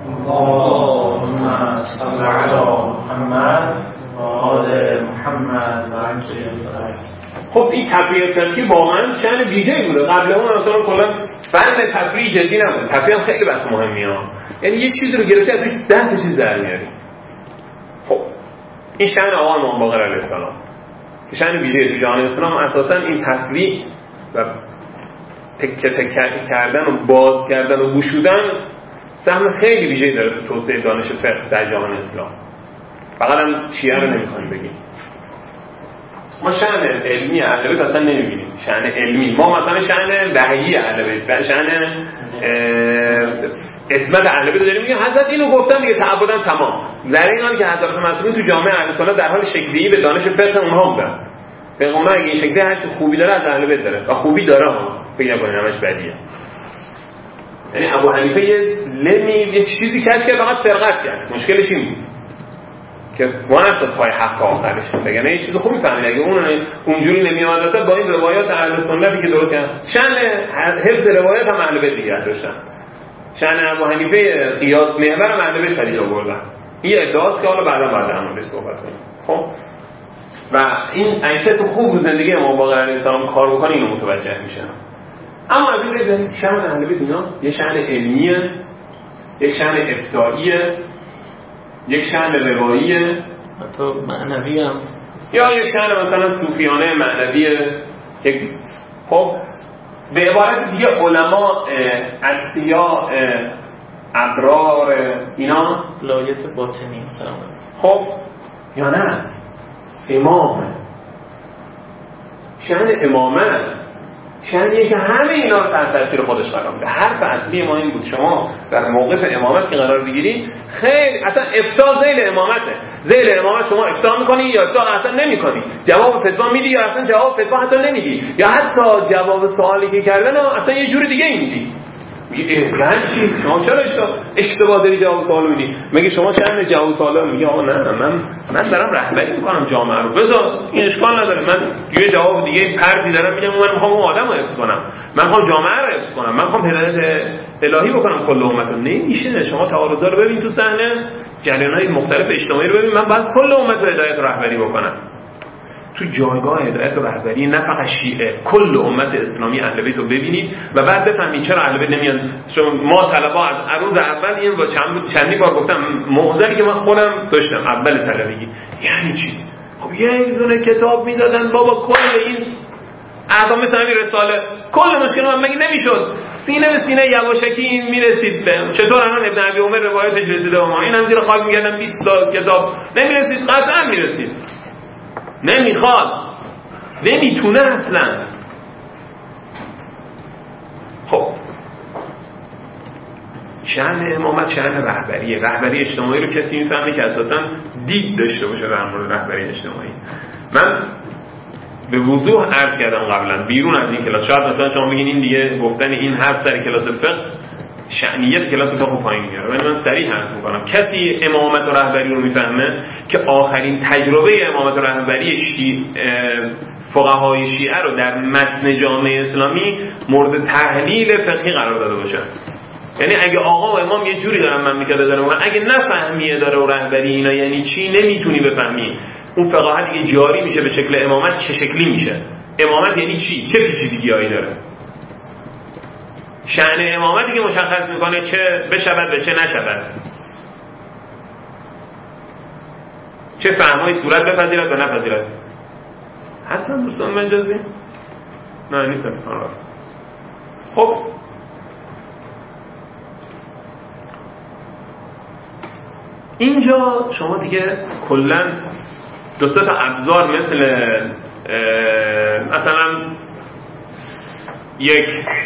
اللهم صل علی محمد و آل محمد و عجل. خب این تفریع فقهی واقعا شأن ویژه‌ای بوده. قبل اون مثلا کلا فن تفریح جدی نبود. تفریح هم خیلی بحث مهمیه ها. یعنی یه چیزی رو گرفتی ازش 10 تا چیز در میاری. خب این شأن آقا امام باقر علیه السلام که شأن ویژه تو جهان اسلام اساسا این تفریح و تکه تکه کردن و باز کردن و گشودن سهم خیلی ویژه‌ای داره تو توسعه دانش فقه در جهان اسلام. فقط هم شیعه رو نمی‌خوایم بگیم. ما شأن علمی اهل بیت اصلا نمی‌بینیم. شأن علمی ما مثلا شأن وحیی اهل بیت و شأن عصمت اهل بیت داریم میگه حضرت اینو گفتن دیگه تعبدن تمام. در این حال که حضرت معصومین تو جامعه اهل سنت در حال شکل‌دهی به دانش فقه اونها بودن. پیغمبر اگه این شکلی هر چی خوبی داره از اهل بیت داره و خوبی داره ها. فکر نکنید همش بدیه. یعنی ابو حنیفه یه چیزی کشف کرد فقط سرقت کرد. مشکلش این بود که وانستاد پای حق تا آخرش. بگنه یه چیز خوبی فهمید اگه اونجوری نمی‌آمد واسه با این روایات اهل سنتی که درست کردن. شأن حفظ روایات هم اهل بیت دیگه داشتن. شأن ابو حنیفه قیاس محور هم اهل بیت پدید آوردن. این ادعاست که حالا بعدا در موردش صحبت کنیم. خب و این اگه تو خوب زندگی امام باقر علیه السلام کار بکنه اینو متوجه میشه. اما ببینید شأن اهل بیت ایناست. یه شأن علمیه، یک شأن افتائیه، یک شأن رواییه، حتی معنوی هم، یا یک شأن مثلا صوفیانه معنویه. خب به عبارت دیگه علما اصفیا ابرار اینا لایت باطنی. خب یا نه امام شأن امامت شأنیه که همه اینا رو تحت تاثیر خودش قرار میده. حرف اصلی ما این بود شما در موقف امامت که قرار بگیری خیلی اصلا افتاء ذیل امامته. ذیل امامت شما افتاء میکنی یا افتاء اصلا نمیکنی، جواب فتوا میدی یا اصلا جواب فتوا حتی نمیدی، یا حتی جواب سوالی که کردن اصلا یه جور دیگه میدی. یعنی چی؟ شما چرا اشتباه داری جواب سوال میدی؟ مگه شما چند جواب سوال میگی آقا نه من دارم رهبری میکنم جامعه رو، بذار این اشکال نداره، من یه جواب دیگه پرتی دارم میگم من میخوام اون آدمو حفظ کنم، من میخوام جامعه رو حفظ کنم، من میخوام هدایت الهی بکنم کل امت رو. نمیشه. شما تعارضا رو ببین تو صحنه، جریان‌های مختلف اجتماعی رو ببین، من باید کل امت رو هدایت و رهبری بکنم. تو جایگاه هدایت و رهبری نه فقط شیعه، کل امت اسلامی اهل بیت رو ببینید و بعد بفهمید چرا اهل بیت نمیان. ما طلبا از روز اول این با چندی بار گفتم معضلی که من خودم داشتم اول طلبگی، یعنی چی؟ خب یه دونه کتاب میدادن بابا کل این احکام مثل همین رساله، کل مشکل من مگه نمیشد سینه به سینه یواشکی میرسید به چطور الان ابن ابی عمر روایتش رسیده به ما، این هم زیر خاک میگردن 20 تا کتاب نمیرسید، قطعا میرسید. نمیخواد، نمیتونه اصلا. خب شأن امامت شأن رهبریه. رهبری اجتماعی رو کسی میفهمه که اساسا دید داشته باشه در مورد رهبری اجتماعی. من به وضوح عرض کردم قبلا بیرون از این کلاس، شاید مثلا شما بگین این دیگه گفتن این حرف سر کلاس فقه شأنیت کلاس فقه پایین میاره، ولی من صریح عرض میکنم کسی امامت و رهبری رو میفهمه که آخرین تجربه امامت و رهبری فقهای شیعه رو در متن جامعه اسلامی مورد تحلیل فقهی قرار داده باشه. یعنی اگه آقا و امام یه جوری دارن مملکت داره و اگه نفهمی اداره و رهبری اینا یعنی چی، نمیتونی بفهمی اون فقاهت دیگه جاری میشه به شکل امامت چه شکلی میشه. امامت یعنی چی؟ چه پیچیدگی‌هایی داره؟ شأن امامتی که مشخص میکنه چه بشود و چه نشود، چه فهمایی صورت بپذیرد و نپذیرد. هستن دوستان مجازی؟ نه نیستن. خب اینجا شما دیگه کلن دو سه تا ابزار مثلا یک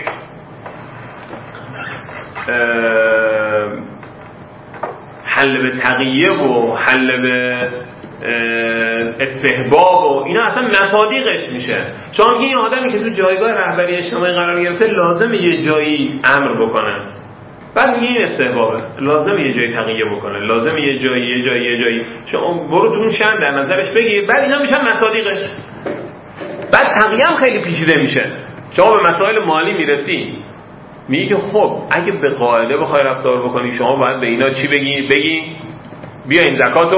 حل به تقیه و حل به استحباب و اینا اصلا مصادیقش میشه. شما میگه این آدمی که تو جایگاه رهبری اجتماعی قرار گرفته لازمه یه جایی امر بکنه، بعد میگه این استحبابه، لازمه یه جایی تقیه بکنه، لازمه یه جایی شما برو تو اون شأن در نظرش بگیر، بعد اینا میشن مصادیقش. بعد تقیه هم خیلی پیچیده میشه. شما به مسائل مالی میرسی میگی که خب اگه به قاعده بخوای رفتار بکنی شما باید به اینا چی بگی بیا این زکاتو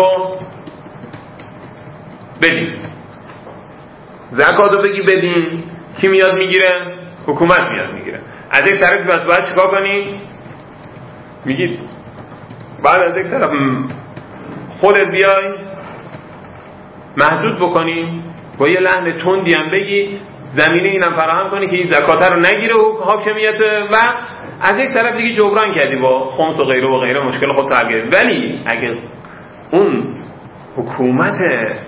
بدین، زکاتو بگی بدین. کی میاد میگیره؟ حکومت میاد میگیره. از یک طرف بس باید چیکار کنی؟ میگید بعد از یک طرف خودت بیای محدود بکنی، با یه لحن تندی هم بگی، زمینه اینم فراهم کنی که این زکات رو نگیره و حاکمیت، و از یک طرف دیگه جبران کردی با خمس و غیره مشکل خود حل کردی. ولی اگه اون حکومت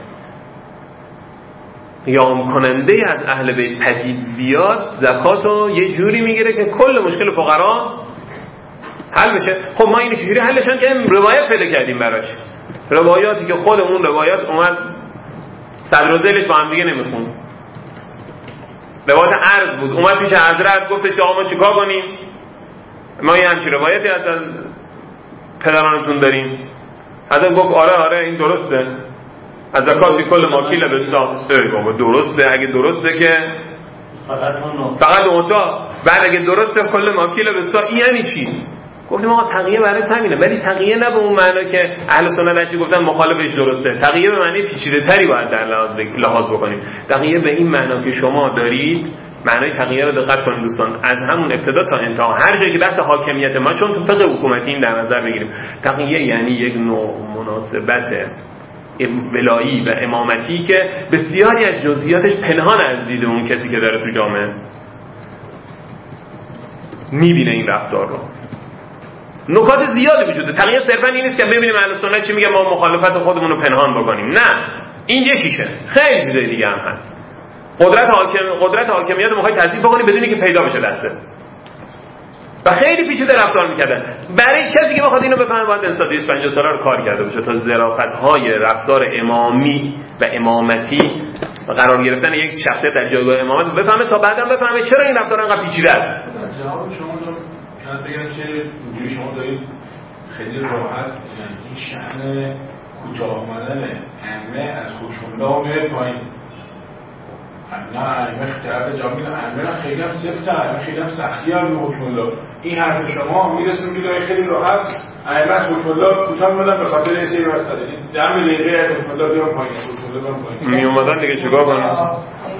قیام کننده از اهل بیت پدید بیاد، زکاتو یه جوری میگیره که کل مشکل فقرا حل بشه. خب ما اینو چجوری حلشون کردیم؟ روایت پیدا کردیم براش، روایاتی که خودمون روایات اومد صدر و دلش با هم دیگه نمیخون. روایت عرض بود، اومد پیش حضرت گفتش که آقا ما چیکار کنیم؟ ما یه همچین روایتی از پدرانتون داریم. حضرت گفت آره این درسته، از زکات کل ماکیل بستا. بابا درسته، اگه درسته که فقط اونتا، بعد اگه درسته کل ماکیل بستا، این یعنی چی؟ گفتیم آقا تقیه برای همینه، ولی تقیه نه به اون معنا که اهل سنت گفتن مخالفش درسته. تقیه به معنی پیچیده‌تری باید در لحاظ بکنیم. تقیه به این معنا که شما دارید، معنای تقیه رو دقت کنید دوستان، از همون ابتدا تا انتها هر جایی که بحث حاکمیت ما، چون تو فقه حکومتی این در نظر بگیریم، تقیه یعنی یک نوع مناسبت ولایی و امامتی که بسیاری از جزئیاتش پنهان از دید اون کسی که داره تو جامعه میبینه این رفتار رو. نکات زیادی وجوده. تقیه صرفا این نیست که ببینیم اهل سنت چی میگه ما مخالفت خودمون رو پنهان بکنیم، نه، این یکیشه، خیلی چیزای دیگه هم هست. قدرت حاکمیت رو میخوای تضعیف بکنی بدونی که پیدا بشه دسته، و خیلی پیچیده رفتار میکردن. برای کسی که بخواد اینو بفهمه باید انسان 250 ساله رو کار کرده باشه تا ظرافت‌های رفتار امامی و امامتی و قرار گرفتن یک شخصیت در جایگاه امامت بفهمه، تا بعدم بفهمه چرا این رفتار انقدر پیچیده است. جواب شما رو شاید بگم که اینجوری شما دارید خیلی راحت این شأن کوتاه آمدن همه از خوشونده میره پایین. نه همه طرف جامعه همه خیلی هم سفته، همه خیلی هم سختی هم به حکم الله. این حرف شما میرسیم که خیلی راحت همه حکم الله کوتاه میدن به خاطر این سری مسئله دم دقیقه از حکم الله بیان پایین، حکم الله بیان پایین می اومدن دیگه چیکار کنن؟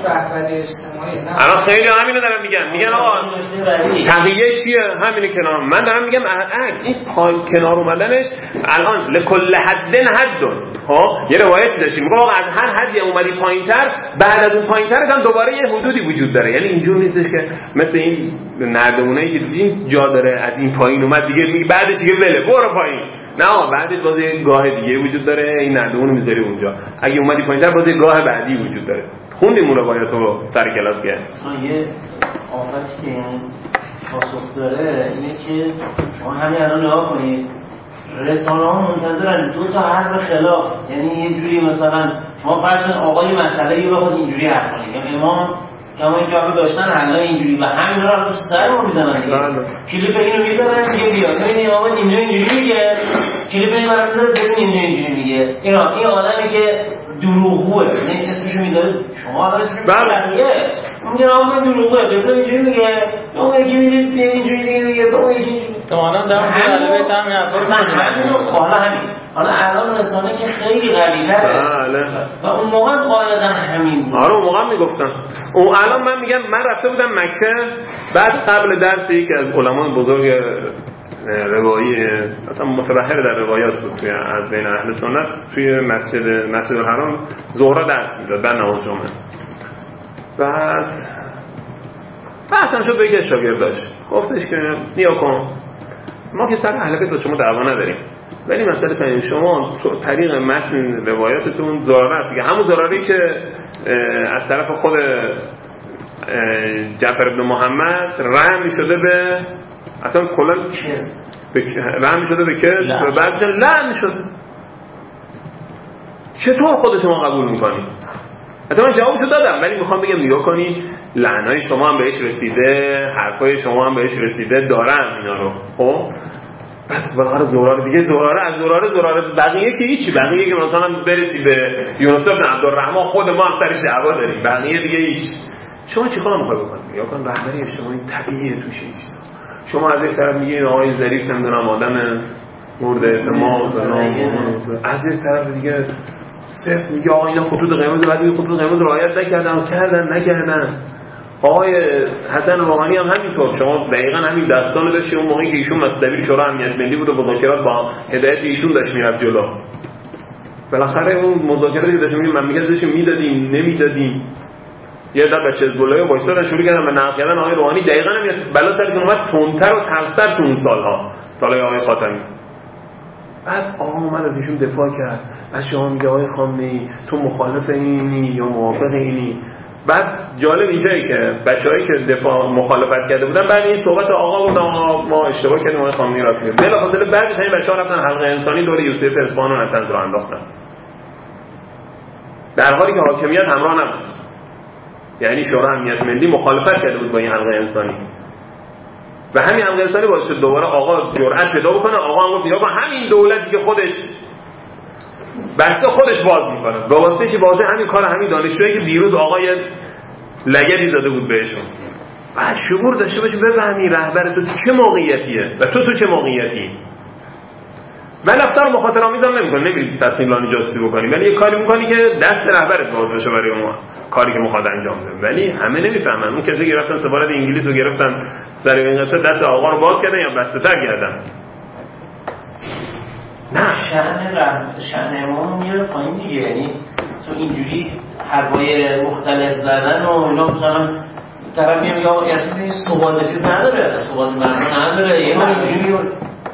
الان خیلی همینو دارن میگن آقا تقیه چیه؟ همینه کنار. من دارم میگم این کنار اومدنش الان لکل حدن حد. خب یه روایتی داشتیم میگه آقا از هر حدی اومدی پایینتر، بعد از اون پایینتر هم دوباره یه حدودی وجود داره. یعنی اینجور نیستش که مثل این نردمونایی که دیدین جا داره از این پایین اومد دیگه میگه بعدش دیگه ول برو پایین. نه، بعدش باز یه گاه دیگه وجود داره، این نردمون میذاری اونجا، اگه اومدی پایینتر باز یه گاه بعدی وجود داره. خوندیم اون روایتو سر کلاس که یه آفتی که این پاسخ داره اینه که شما همین الان نگاه کنید رسانه ها منتظرن دو تا حرف خلاف، یعنی یه جوری مثلا شما فرض کنید آقای مسئله یه بخواد اینجوری حرف کنه که امام کما اینکه همه داشتن حلا اینجوری و همین رو تو سر ما میزنن دیگه. کلیپ اینو میذارن دیگه بیا ببین امام اینجا اینجوری میگه، کلیپ اینو برام میذاره ببین اینجا اینجوری میگه. این آدمی که دروغگوه، یعنی اسمشو میذاره شما الان اسمشو میذاره میگه آقا دروغگوه، بذار اینجوری میگه، اون یکی میگه اینجوری میگه، اون یکی اینجوری. تو الان دارم علاوه تام حالا الان رسانه که خیلی قوی‌تره و اون موقع قاعدتا همین بود. اون موقع میگفتن. اون الان من میگم من رفته بودم مکه، بعد قبل درس یکی از علمای بزرگ روایی اصلا متبحر در روایات بود از بین اهل سنت توی مسجد الحرام ظهر درس میداد بعد نماز جمعه. بعد اصلا شد به یک شاگرد داشت گفتش که نیا کن ما که سر اهل بیت با شما دعوا نداریم، ولی مسئله فهمید شما طریق متن روایاتتون زراره است دیگه، همون زراری که از طرف خود جعفر ابن محمد رحم شده به اصلا کلا رحم شده به کذب و بعدش لعن شده. چطور خود شما قبول میکنی؟ حتی من جوابشو دادم، ولی میخوام بگم نگاه کنی لعنای شما هم بهش رسیده، حرفای شما هم بهش رسیده، دارم اینا رو. خب بعد زراره دیگه، زراره از زراره بقیه که هیچی، بقیه که مثلا برسی به یونس بن عبدالرحمن خود ما هم سرش دعوا داریم، بقیه دیگه هیچ. شما چیکار میخوای بکنید؟ یا کن رهبری اجتماعی طبیعیه توش نیست. شما از یک طرف میگین آقای ظریف نمیدونم آدم مورد اعتماد، از یک طرف دیگه صرف میگه آقا اینا خطوط قرمز، بعد میگه خطوط قرمز رعایت نکردن. آقای حسن روحانی هم همینطور، شما دقیقاً همین داستانو داشتی اون موقعی که ایشون مصدوی شورای امنیت ملی بود و مذاکرات با هدایت ایشون داشت میرفت جلو. بالاخره اون مذاکراتی داشت مملکت داشتیم میدادیم نمیدادیم، یه دفعه بچه حزب‌الله وایسادن شروع کردن به نقد کردن آقای روحانی، دقیقاً هم بلا سرشون اومد تندتر و تلختر تو اون سالهای آقای خاتمی. بعد آقا اومد از ایشون دفاع کرد، از شما میگه آقای خامنه‌ای تو مخالف اینی یا موافق اینی. بعد جالب اینجایی که بچه‌هایی که دفاع مخالفت کرده بودن بعد این صحبت آقا بود آقا ما اشتباه کردیم آقای خامنه‌ای راست میگه، بلافاصله بعدش این بچه‌ها رفتن حلقه انسانی دور یوسف اصفهان و نتنز رو انداختن، در حالی که حاکمیت همراه نبود. یعنی شورای امنیت ملی مخالفت کرده بود با این حلقه انسانی و همین حلقه انسانی باعث شد دوباره آقا جرأت پیدا بکنه. آقا هم گفت یا با همین دولتی که خودش بسته خودش باز میکنه با واسطه چی؟ بازه همین کار همین دانشجویی که دیروز آقای لگدی زده بود بهشون. بعد شعور داشته باشی بفهمی رهبر تو چه موقعیتیه و تو چه موقعیتی. من رفتار مخاطره آمیز هم نمی‌کنی، نمی‌ری تصمیم لانی جاستی بکنی، ولی یه کاری می‌کنی که دست رهبرت باز بشه برای اون کاری که می‌خواد انجام بده. ولی همه نمی‌فهمن. اون کسی که رفتن سفارت انگلیس رو گرفتن سر این قصه دست آقا رو باز کردن یا بسته‌تر کردن. نه شأن امام میره پایین دیگه. یعنی تو اینجوری حرفای مختلف زدن و اینا مثلا طرف میگه اصلا این استوادسی نداره، استوادسی نداره، یه اینجوری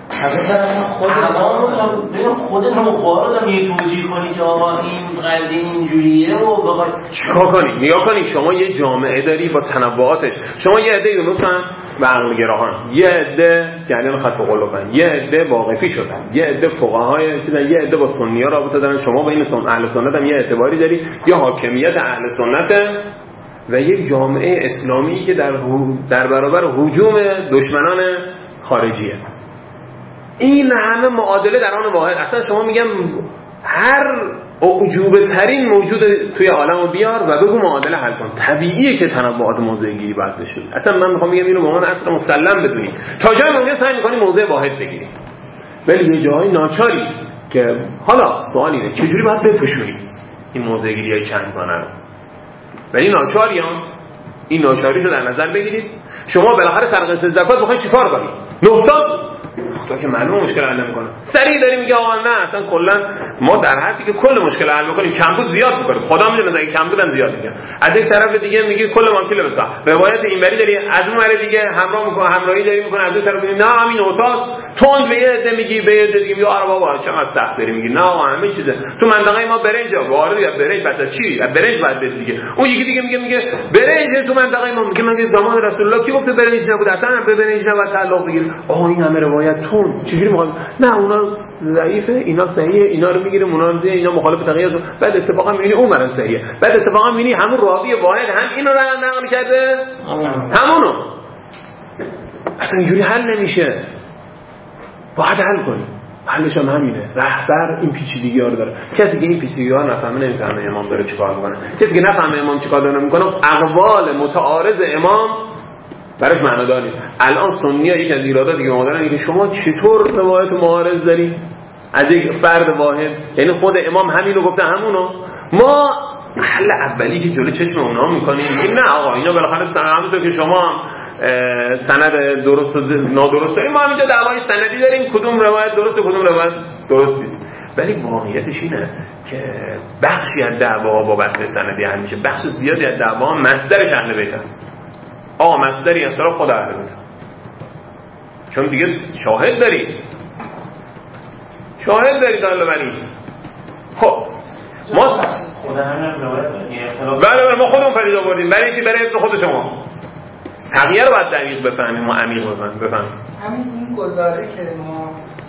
خود نوخواه رو یه توجیه کنی که آقا این قلدی اینجوریه و بخوای چیکار کنی؟ نگاه کنی شما یه جامعه داری با تنوعاتش. شما یه عده یونسن و عقلگراهان، یه عده یعنی خط قلوبن، یه عده واقفی شدن، یه عده فقهای چیزن، یه عده با سنی‌ها رابطه دارن. شما بین اهل سنت هم یه اعتباری داری، یا حاکمیت اهل سنت و یک جامعه اسلامی که در برابر هجوم دشمنان خارجیه. این همه معادله در آن واحد. اصلا شما میگم هر اعجوبه ترین موجود توی عالم رو بیار و بگو معادله حل کن. طبیعیه که تنوعات موضع گیری باید بشه. اصلا من میخوام بگم اینو به عنوان اصل مسلم بدونی. تا جای ممکن سعی میکنی موضع واحد بگیری، ولی یه جایی ناچاری که حالا سوال اینه چجوری باید بپوشونی این موضع گیریای چند گانه رو. ولی ناچاری هم این ناچاری رو در نظر بگیرید. شما بالاخره سرقسم زکات میخواید چیکار کنید؟ نقطه خدا که معلومه مشکل حل نمیکنه. سریع داری میگه آقا نه اصلا کلا ما در حدی که کل مشکل حل بکنیم کمبود زیاد میکنیم. خدا میدونه اگه کمبود هم زیاد میگه. از یک طرف دیگه میگه کل مانکیل بسا. روایت اینوری داری از اون ور دیگه همراه میکنه، همراهی داری میکنه. از اون طرف میگه نه همین اوتاس تند به یه عده میگی، به یه عده دیگه میگه آره بابا چقدر سخت داری میگی. نه آقا همه چیزه تو منطقه ما برنج وارد یا برنج بچا چی؟ برنج بعد بده دیگه. اون یکی دیگه میگه برنج تو منطقه ما میگه مگه زمان رسول الله کی گفته برنج نبود؟ اصلا به برنج نباید تعلق بگیره. آقا این همه روایت چجوری میخوام؟ نه اونا ضعیفه اینا صحیحه، اینا رو میگیریم اونا رو اینا مخالف تغییر. بعد اتفاقا میبینی اون مرن صحیحه، بعد اتفاقا میبینی همون راوی واحد هم اینو نقل کرده همونو. اصلا اینجوری حل نمیشه، باید حل کنی. حلش هم همینه. رهبر این پیچیدگی‌ها رو داره. کسی که این پیچیدگی‌ها رو نفهمه نمیفهمه امام داره چیکار میکنه. کسی که نفهمه امام چیکار داره میکنه اقوال متعارض امام براش معنادار نیست. الان سنی‌ها یک از ایراداتی که ما دارن اینه که شما چطور روایت معارض داری از یک فرد واحد، یعنی خود امام همینو گفته همونو. ما حل اولی که جلوی چشم اونها میکنیم میگیم نه آقا اینا بالاخره همونطور که شما سند درست و نادرست داریم، ما همینجا دعوای سندی داریم کدوم روایت درسته کدوم روایت درست نیست. ولی واقعیتش اینه که بخشی از دعواها با بحث سندی حل میشه، بخش زیادی از دعواها مصدرش اهل بیت هست. آقا مصدری از طرف خود اهل بیت، چون دیگه شاهد دارید داله بری. خب ما خود همین روایت بله ما خودمون پدید آوردیم. برای چی؟ برای حفظ خود شما. حقیقه رو باید دقیق بفهمیم و عمیق بفهمیم. همین این گزاره که ما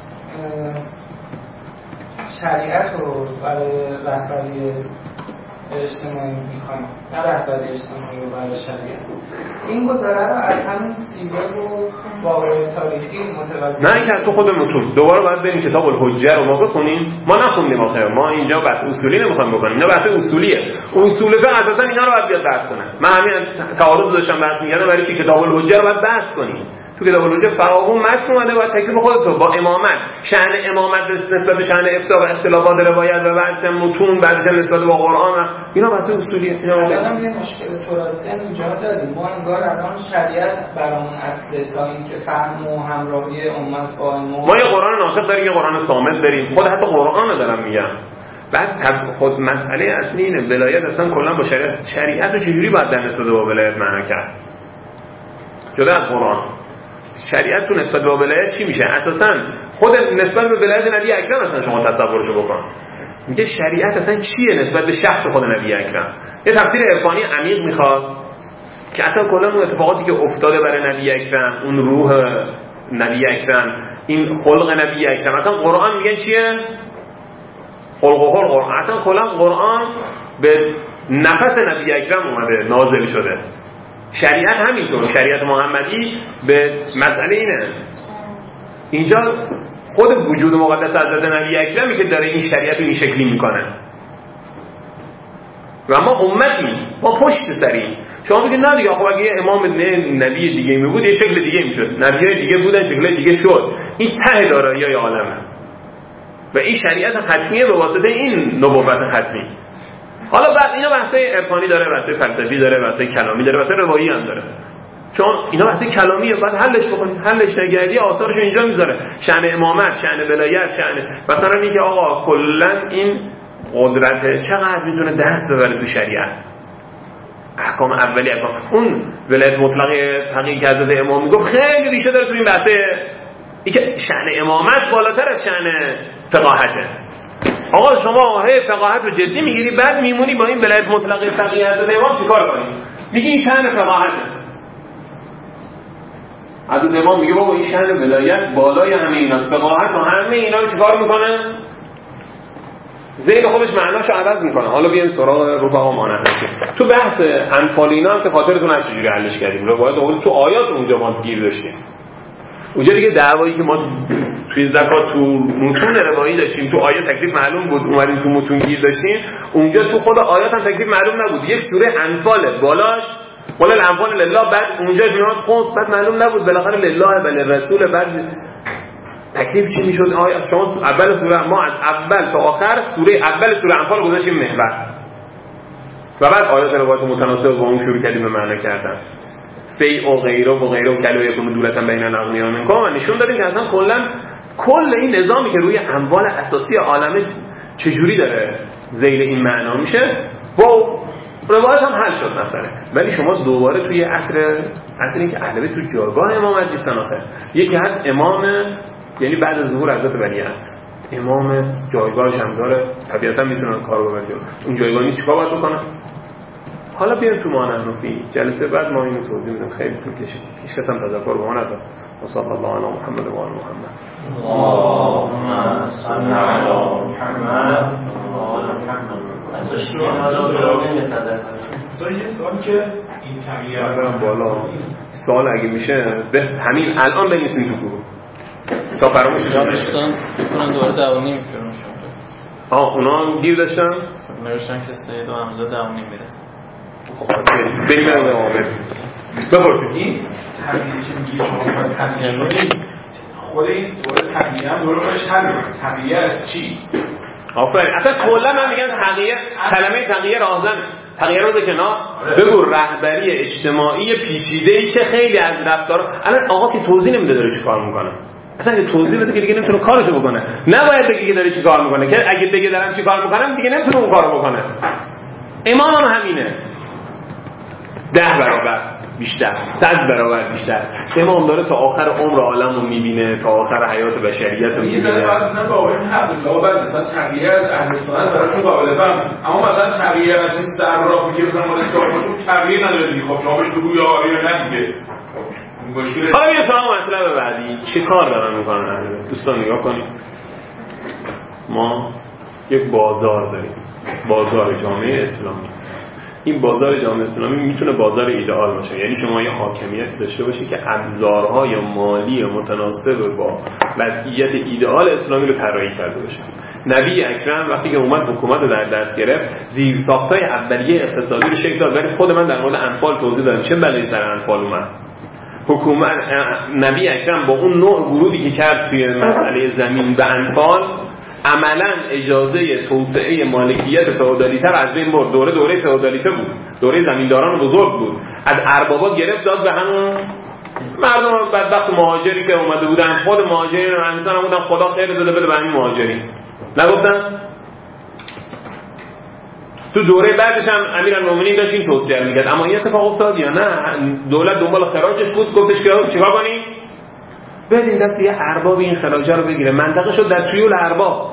شریعت رو برای رهبری اجتماعی میکنیم، نه رهبری اجتماعی رو برای شریعت، این گزاره رو از همین سیره و واقع تاریخی متوجه نه اینکه تو خود متون دوباره باید بریم کتاب الحجه رو ما بخونیم. ما نخوندیم آخه، ما اینجا بحث اصولی نمیخوایم بکنیم، اینا بحث اصولیه. اصول فقه اساسا اینا رو باید بیاد بحث کنه. من همین تعارض داشتم بحث می‌کردم برای چی کتاب الحجه رو باید بحث کنیم. تو کتاب الحجه فقاهون متن اومده باید تکلیف خودت با امامت، شأن امامت نسبت به شأن افتاء و اختلافات روایت و بعضی متون، بعضی نسبت به قرآن، اینا بحث اصولیه. الان یه مشکل تراثی هم اینجا داریم، ما انگار الان شریعت برامون اصله تا اینکه فهم و همراهی امت با ما یه قرآن ناسخ داریم، یه قرآن صامت داریم. خود حتی قرآن رو دارم میگم. بعد خود مسئله اصلی اینه ولایت اصلا کلا با شریعت رو چجوری باید در نسبت با ولایت معنا کرد؟ جدا از قرآن شریعت تو نسبت به ولایت چی میشه؟ اساسا خود نسبت به ولایت نبی اکرم اصلا شما تصورشو بکن. میگه شریعت اصلا چیه نسبت به شخص خود نبی اکرم. یه تفسیر عرفانی عمیق میخواد که اصلا کلا اون اتفاقاتی که افتاده برای نبی اکرم، اون روح نبی اکرم، این خلق نبی اکرم، اصلا قرآن میگن چیه؟ خلق و خلق. اصلا کلا قرآن به نفس نبی اکرم اومده نازل شده. شریعت همینطور، شریعت محمدی به مسئله اینه. اینجا خود وجود مقدس حضرت نبی اکرمی که داره این شریعت رو این شکلی میکنه و ما امتی، ما پشت سری. شما بگید نه دیگه، خب اگه یه امام نبی دیگه می بود یه شکل دیگه میشد، نبیای دیگه بودن شکل دیگه شد. این ته دارایی عالمه و این شریعت ختمیه به واسطه این نبوت ختمی. حالا بعد اینا بحثای عرفانی داره، بحثای فلسفی داره، بحثای کلامی داره، بحثای روایی هم داره. چون اینا بحثای کلامیه، بعد حلش بکنید. حلش نگردی آثارشو اینجا میذاره. شأن امامت، شأن ولایت، شأن مثلا میگه آقا کلا این قدرت چقدر میتونه دست ببره تو شریعت. احکام اولی، احکام اون ولایت مطلقه حقیقی که حضرت امام میگفت خیلی ریشه داره تو این بحثه. این که شأن امامت بالاتر از شأن فقاهته. آقا شما فقاهت رو جدی میگیری، بعد میمونی با این ولایت مطلقه فقیه حضرت امام چیکار کنی؟ میگی این شأن فقاهته. حضرت امام میگه بابا این شأن ولایت بالای همه ایناست، فقاهت و همه اینا رو چیکار میکنه؟ ذهن خودش معناشو عوض میکنه. حالا بیایم سراغ رفقا مانند تو بحث انفال اینا هم که خاطرتون هست چجوری حلش کردیم. روایت اول تو آیات اونجا ما گیر داشتیم. اونجا دیگه دعوایی که ما توی زکات تو متون روایی داشتیم، تو آیات تکلیف معلوم بود، اومدیم تو متون گیر داشتیم. اونجا تو خود آیات هم تکلیف معلوم نبود. یک سوره انفال بالاش قول الانفال لله، بعد اونجا میاد خمس، بعد معلوم نبود بالاخره لله بل رسول، بعد تکلیف چی میشد؟ آیا شما اول سوره، ما از اول تا آخر سوره اول سوره انفال گذاشتیم محور و بعد آیات روایت متناسب با اون شروع کردیم به معنا کردن. فی و غیره و غیره و کلو یکون دولتا بین الاغنیا منکم و نشون دادیم که اصلا کل این نظامی که روی اموال اساسی عالمه چجوری داره ذیل این معنا میشه با روایت هم حل شد مثلا. ولی شما دوباره توی عصر این که اهل بیت تو جایگاه امامت نیستن. آخر یکی هست امام، یعنی بعد از ظهور حضرت ولی هست امام، جایگاهش هم داره، طبیعتا میتونن کارو ببرن. اون جایگاه نیست چیکار باید بکنه؟ حالا بیایم تو ما نحنفی جلسه بعد ما اینو توضیح میدم. خیلی طول کشید، هیچ کس هم تذکر به ما نداد. صلی الله علی محمد و آل محمد. اللهم صل علی محمد و آل محمد. یه سوال که این تغییر بالا سوال اگه میشه به همین الان بنویسین تو گروه تا فراموش نشه. بکنن دوباره دعوانی میفرمون شما. اونا دیر داشتن؟ نوشتن که سید و حمزه دعوانی میرسن. خب بریم آمد بپرسید این تغییر که میگی شما باید تغییر کنید، خود این دوره تغییر هم دوره خودش حل میکنه. تغییر از چی؟ آفرین. اصلا کلا من میگم تغییر، کلمه تغییر آزن، تغییر رو کنار بگو رهبری اجتماعی پیچیده‌ای که خیلی از رفتار الان آقا که توضیح نمیده داره چی کار میکنه. اصلا اگه توضیح بده که دیگه نمیتونه کارشو بکنه. نباید بگه که داره چی کار میکنه، که اگه بگه دارم چی کار میکنم دیگه نمیتونه اون کارو بکنه. امام هم همینه، 10 برابر بیشتر، 100 برابر بیشتر. امام داره تا آخر عمر عالم رو میبینه، تا آخر حیات بشریت رو میبینه. مثلا با این حق بعد مثلا تغییر از اهل سنت براشون قابل فهم، اما مثلا تغییر از این سرراه میگه مثلا مال کارشون تغییر نداره دیگه. خب شما بهش بگو یا آره نه دیگه مشکل. حالا بیا سوال مطلب بعدی، چه کار دارن میکنن دوستان؟ نگاه کنید، ما یک بازار داریم، بازار جامعه اسلامی. این بازار جامعه اسلامی میتونه بازار ایدئال باشه، یعنی شما یه حاکمیت داشته باشی که ابزارهای مالی متناسب با وضعیت ایدئال اسلامی رو طراحی کرده باشه. نبی اکرم وقتی که اومد حکومت رو در دست گرفت، زیرساخت‌های اولیه اقتصادی رو شکل داد. ولی خود من در مورد انفال توضیح دادم چه بلایی سر انفال اومد. حکومت نبی اکرم با اون نوع ورودی که کرد توی مسئله زمین به انفال عملا اجازه توسعه مالکیت فئودالیته از بین برد. دوره فئودالیته بود، دوره زمینداران بزرگ بود، از اربابا گرفت داد به همون مردم بدبخت مهاجری که اومده بودن. خود مهاجرین انسان هم بودن، خدا خیر داده بده به همین مهاجرین، نگفتن؟ تو دوره بعدش هم امیرالمومنین داشت این توصیه میکرد. اما این اتفاق افتاد یا نه؟ دولت دنبال خراجش بود، گفتش که چیکار کنیم؟ بدین دست یه ارباب این خراجه رو بگیره. منطقه شد در تریول ارباب.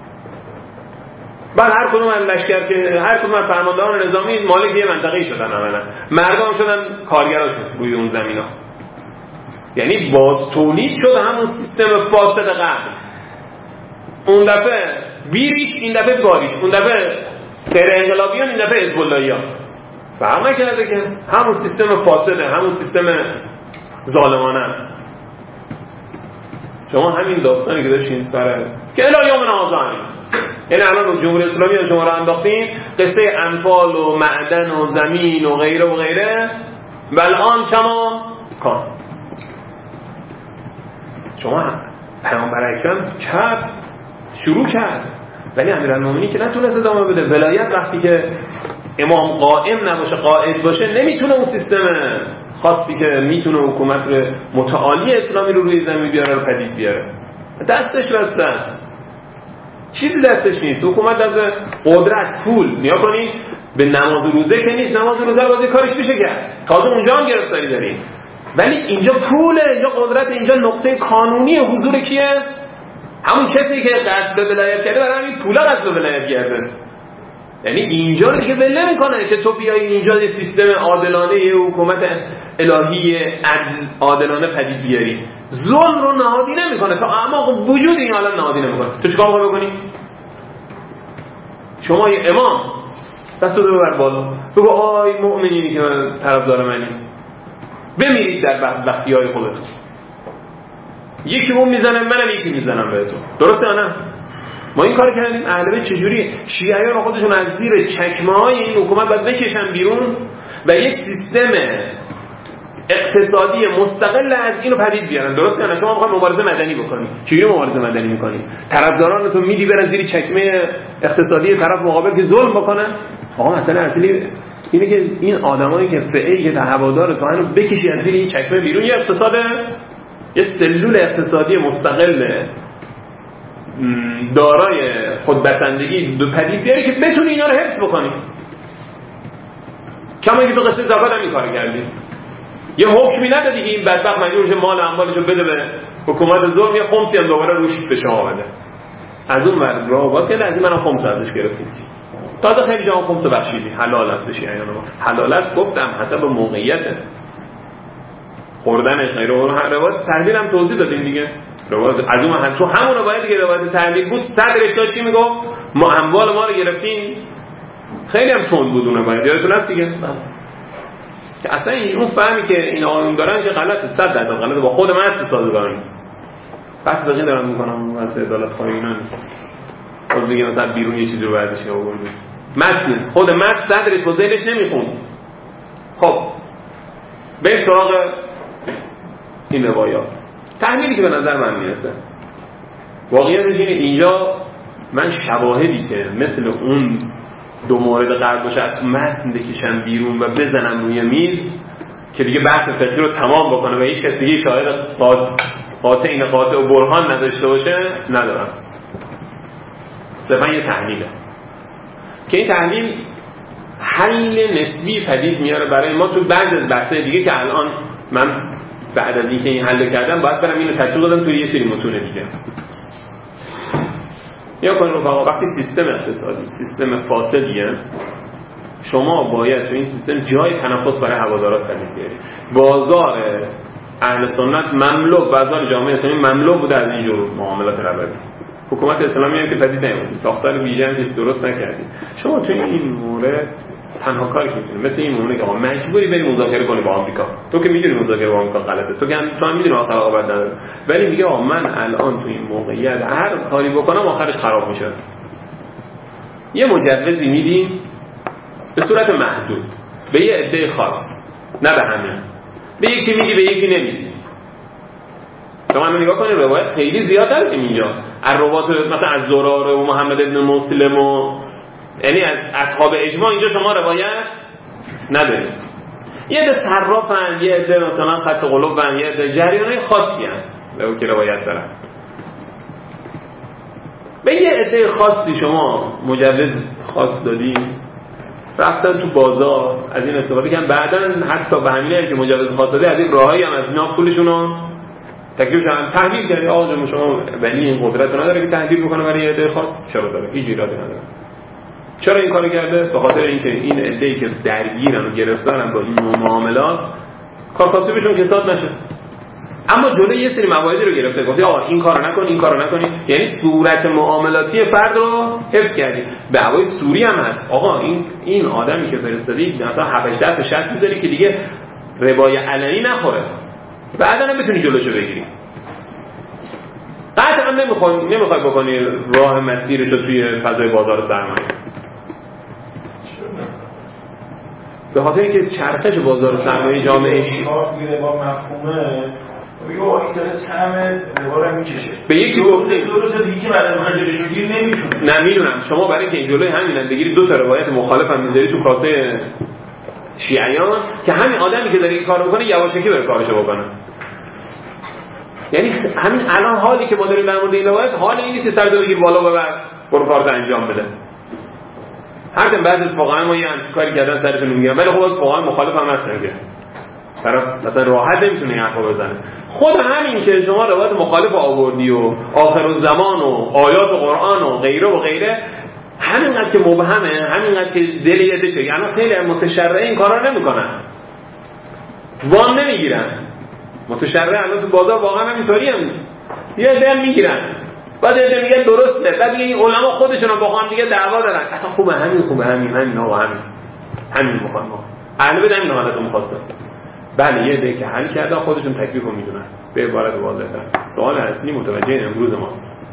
بعد هر کدوم از لشکر که هر کدوم از فرماندهان نظامی مالک یه منطقه‌ای شدن، عملاً مردم شدن کارگراشون روی اون زمینا. یعنی باز تولید شد همون سیستم فاسد قبل. اون دفعه بیریش، این دفعه باریش، اون دفعه غیر انقلابیان، این دفعه حزب اللهیان. فرق نکرده که همون سیستم فاسده، همون سیستم ظالمانه است. شما همین داستانی که داشتین سر که الی یوم هذا، یعنی الان جمهوری اسلامی از شما رو انداختین قصه انفال و معدن و زمین و غیره و غیره، والآن کما کان. شما پیامبر اکرم کرد، شروع کرد، ولی امیرالمومنین که نتونست ادامه بده. ولایت وقتی که امام قائم نباشه، قائد باشه، نمیتونه اون سیستم خاصی که میتونه حکومت رو متعالی اسلامی رو روی زمین بیاره رو پدید بیاره. دستش بسته است، چیزی دستش نیست. حکومت از قدرت، پول، نیا کنید به نماز و روزه که نیست. نماز و روزه بازی کارش میشه کرد، تازه اونجا هم گرفتاری داریم. ولی اینجا پوله، اینجا قدرت، اینجا نقطه قانونی حضور کیه؟ همون کسی که قصد به ولایت کرده برای همین پولا قصد به ولایت کرده. یعنی اینجا رو دیگه ول نمی‌کنه که تو بیای اینجا یه سیستم عادلانه، یه حکومت الهی عادلانه پدید بیاری. ظلم رو نهادی نمی‌کنه، تا اعماق وجود این عالم نهادی نمی‌کنه. تو چیکار می‌خوای بکنی؟ شما یه امام دستو ببر بالا، بگو آی مؤمنینی که من طرفدار منی، بمیرید در بدبختی‌های خودتون. یکی اون میزنه، منم یکی میزنم بهتون. درسته یا نه؟ ما این کار کردیم. اهل بیت چجوریه؟ شیعیان خودشون از زیر چکمه‌های این حکومت باید بکشن بیرون و یک سیستم اقتصادی مستقل از اینو پدید بیارن. درسته یا نه؟ شما میخوای مبارزه مدنی بکنی، چجوری مبارزه مدنی میکنی؟ طرفدارانتون میدی برن زیر چکمه اقتصادی طرف مقابل که ظلم بکنه. آقا مثلا اصلی اینه که این آدمایی که فئه‌ای که هوادار تو هنوز بکشی از زیر این چکمه بیرون، یه اقتصاد، یه سلول اقتصادی مستقل دارای خودبسندگی دو پدید بیاری که بتونی اینا رو حفظ بکنی. کما اینکه تو قصه زکات هم این کار کردی، یه حکمی ندادی که این بدبخت مجبور شه مال اموالشو بده به حکومت ظلم، یه خمسی هم دوباره روش به شما بده. از اون ور راه واسه لازم منم خمس ازش گرفتیم، تازه خیلی جا خمس بخشیدی. حلال است بشی اینا، حلال است گفتم حسب موقعیت خوردنش. غیر اون روایت تحلیل هم توضیح دادیم دیگه. روایت از اون تو همون باید دیگه روایت تحلیل بود. صدرش داشت میگفت ما اموال ما رو گرفتیم، خیلی هم تند بود اون باید، یادتون هست دیگه. که اصلا اون فهمی که این آقایون دارن که غلطه، 100% غلطه، با خود من سازگار نیست. پس بقیه دارن میکنم واسه عدالت خواهی اینا نیست. خود دیگه مثلا بیرون یه چیزی رو ورزش آورده، متن خود متن صدرش با ذیلش نمیخوند. خب بریم سراغ این روایات. تحمیلی که به نظر من میرسه واقعیتش اینه، اینجا من شواهدی که مثل اون دو مورد قرار باشه از متن بکشن بیرون و بزنن روی میز که دیگه بحث فقهی رو تمام بکنه و هیچ کس دیگه شاهد قاطع این قاطع و برهان نداشته باشه ندارم. صرفا یه تحلیله که این تحلیل حل نسبی پدید میاره برای ما تو بعضی از بحث‌های دیگه که الان من بعد از اینکه این حل کردم باید برم اینو تطبیق بدم توی یه سری متون دیگه. یا کنید رفقا، وقتی سیستم اقتصادی سیستم فاسدیه، شما باید تو این سیستم جای تنفس برای هوادارات پدید بیارید. بازار اهل سنت مملو، بازار جامعه اسلامی مملو بوده از اینجور معاملات ربوی. حکومت اسلامی هم که پدید نیومد، ساختار ویژه‌ای که درست نکردید. شما تو این مورد تنها کاری که می‌تونید مثل این مونه که آقا مجبوری بریم مذاکره کنی با آمریکا. تو که می‌دونی مذاکره با آمریکا غلطه، تو هم می‌دونی آخر عاقبت نداره، ولی میگه آقا من الان تو این موقعیت هر کاری بکنم آخرش خراب میشه. یه مجوزی میدیم به صورت محدود به یه عده خاص، نه به همه. به یکی میگی به یکی نمیگی. شما هم نگاه کنید روایت خیلی زیاد هست اینجا از روایت مثلا از زراره و محمد ابن مسلم و یعنی از اصحاب اجماع اینجا شما روایت ندارید. یه عده صرافن، یه عده مثلا خط قلوبن، یه عده جریانای خاصی هستن به که روایت دارن. به یه عده خاصی شما مجوز خاص دادین، رفتن تو بازار از این استفاده کردن، بعدن حتی به همینه که مجوز خاص دادی از این راهایی هم از اینا پولشون رو تکلیفشون تحویل کردی. آقا جون شما ولی این قدرت رو نداره که تحویل بکنه برای یه عده خاص. چرا داره؟ هیچ ایرادی نداره. چرا این کارو کرده؟ به خاطر اینکه این عده‌ای که درگیرن و گرفتارن با این معاملات کار کاسبشون کساد نشه. اما جلوی یه سری مواردی رو گرفته، گفت آقا این کارو نکن، این کارو نکنی، یعنی صورت معاملاتی فرد رو حفظ کردی. دعوای سوری هم هست. آقا این آدمی که فرستادی مثلا 7 8 شرط میذاری که دیگه ربای علنی نخوره، بعدا هم بتونی جلوشو بگیری. قطعا نمیخوای بکنی راه مسیرش رو توی فضای بازار سرمایه، به خاطر اینکه چرخش بازار سرمایه جامعه میره با مفهومه یا این داره طعم ربا رو میکشه. به یکی گفتیم درسته دیگه که بعد میخواد جلوش بگیری نمیتونه. نمیدونم شما برای اینکه جلوی همین بگیری 2 تا روایت مخالف هم میذاری تو کاسه شیعیان که همین آدمی که داره این کارو میکنه یواشکی بره کارشو بکنه. یعنی همین الان حالی که ما داریم در مورد این روایت حال این نیست که سر بگیر بالا ببر برو کارت انجام بده. هرچند بعضی واقعا ما یه همچین کاری کردن سرشون میگن، ولی خب واقعا مخالف هم هستن که طرف مثلا راحت نمیتونه این حرفا بزنه. خود همین که شما روایت مخالف آوردی و آخر الزمان و آیات قرآن و غیره و غیره، همینقدر که مبهمه، همینقدر که دل یه چه، یعنی خیلی متشرعه این کارا نمیکنن، وام نمیگیرن. متشرعه الان تو بازار واقعا همینطوری هم یه دل میگیرن، بعد یه میگن درسته، بعد میگن این علما خودشون هم با هم دیگه دعوا دارن. اصلا خوبه همین آقا همین میخوان ما اهل بدن این حالت میخواستن. بله یه ده که حل کردن خودشون تکلیف رو میدونن. به عبارت واضح‌تر سوال اصلی متوجه امروز ماست.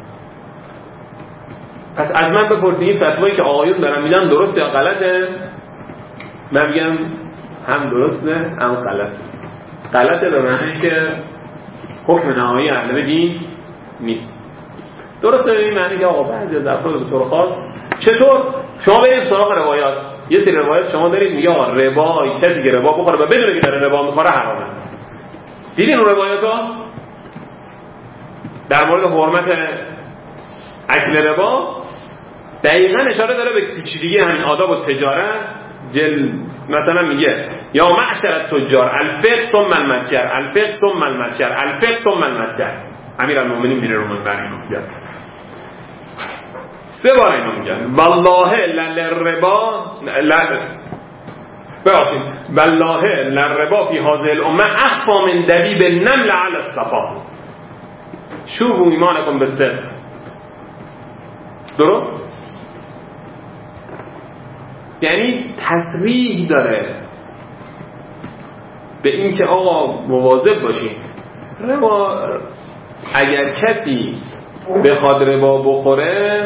پس از من بپرسید این فتوایی که آقایون دارن میدن درسته یا غلطه؟ من میگم هم درسته هم غلطه. غلطه به معنی که حکم نهایی اهل دین نیست. درسته به این معنی که آقا بعضی از افراد به طور خاص چطور شما برید سراغ روایات، یه سری روایات شما دارید میگه آقا ربا، کسی که ربا بخوره و بدونه که داره ربا میخوره حرامه. دیدین اون روایاتو در مورد حرمت اکل ربا دقیقاً اشاره داره به پیچیدگی همین آداب و تجارت. مثلا میگه یا معشر التجار الفقه ثم المتجر، الفقه ثم المتجر، الفقه ثم المتجر. امیرالمومنین میره رو منبر اینو میگه 3 بار اینو میگن والله للربا والله للربا فی هذه الامه اخفى من دبیب النمل علی الصفا. شوفوا ایمانکم بالصدق. درست؟ یعنی تصریح داره به این که آقا مواظب باشین. ربا اگر کسی بخواد ربا بخوره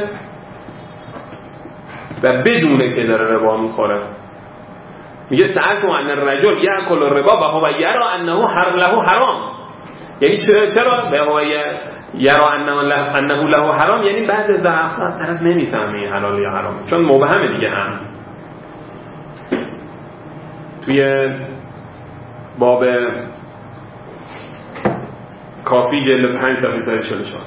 و بدونه که داره ربا میخوره، میگه سألتم عن الرجل یأکل الربا و هو یرى انه له حرام. یعنی چرا به هو یرى انه له حرام؟ یعنی بعضی از افراد طرف نمیفهمه حلال یا حرام، چون مبهمه دیگه. هم توی باب کافی جلد 5 صفحه 144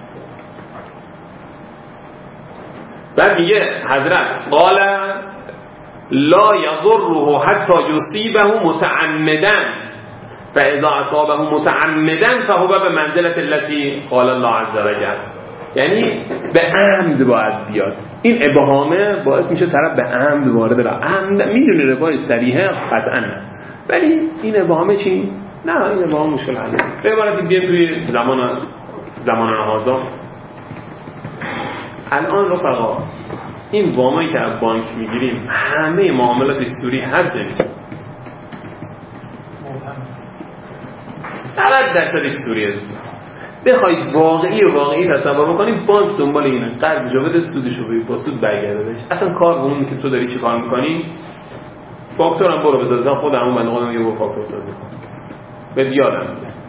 بعد میگه حضرت قال لا یضره حتی یصیبه متعمدا فاذا اصابه متعمدا فهو به منزلت التي قال الله عز وجل. یعنی به عمد باید بیاد. این ابهامه باعث میشه طرف به عمد وارد را عمد میدونه ربای صریحه قطعا نه، ولی این ابهامه چی؟ نه این ابهام مشکل حل نیست. به عبارتی بیایم توی زمان هازا الان رفقا این وامایی که از بانک میگیریم همه معاملات استوری هست نیست؟ 90% استوریه دوستان. بخواید واقعی تصور بکنید بانک دنبال اینه قرض جو بده سودشو بگیر با سود برگرده بهش. اصلا کار به اون که تو داری چی کار میکنی. فاکتور هم برو بذار خودم بنده خودم یه برو فاکتور سازی کن. به یادم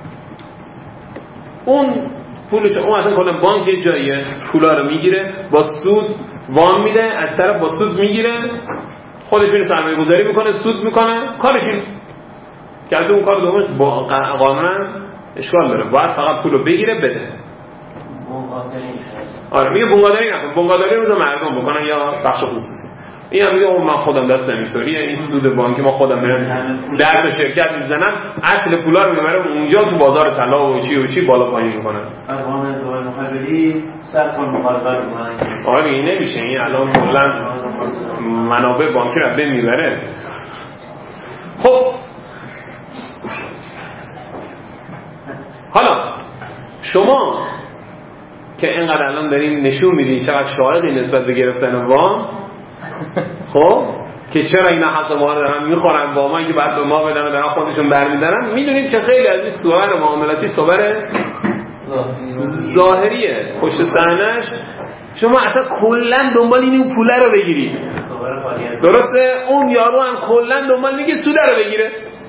اون پولش اون اصلا کلا بانک یه جاییه پولا رو میگیره با سود وام میده، از طرف با سود میگیره، خودش میره سرمایه گذاری میکنه، سود میکنه، کارش این که از اون کار دومش با قانونا اشکال داره، باید فقط پولو بگیره بده. آره میگه بونگاداری نکن، بونگاداری رو مردم بکنن یا بخش خصوصی. این هم میگه من خودم دستم اینطوریه، این سود بانکی ما خودم میرم در تا شرکت میزنم، اصل پولا رو میبرم اونجا تو بازار طلا و چی بالا پایین میکنن. ارقام ازدواج مخابری 100 تا مخالفت میکنن. آره این نمیشه، این الان کلا منابع بانکی رو به میبره. خب حالا شما که اینقدر الان دارین نشون میدین چقدر شاهدی نسبت به گرفتن وام، خب که چرا اینا حق ما رو دارن میخورن، وامایی که بعد به ما بدن و دارن خودشون برمیدارن، میدونیم که خیلی از این صور معاملاتی صور ظاهریه، پشت صحنه‌اش شما اصلا کلا دنبال این پوله رو بگیرید. درسته؟ اون یارو هم کلا دنبال میگه سود رو بگیره،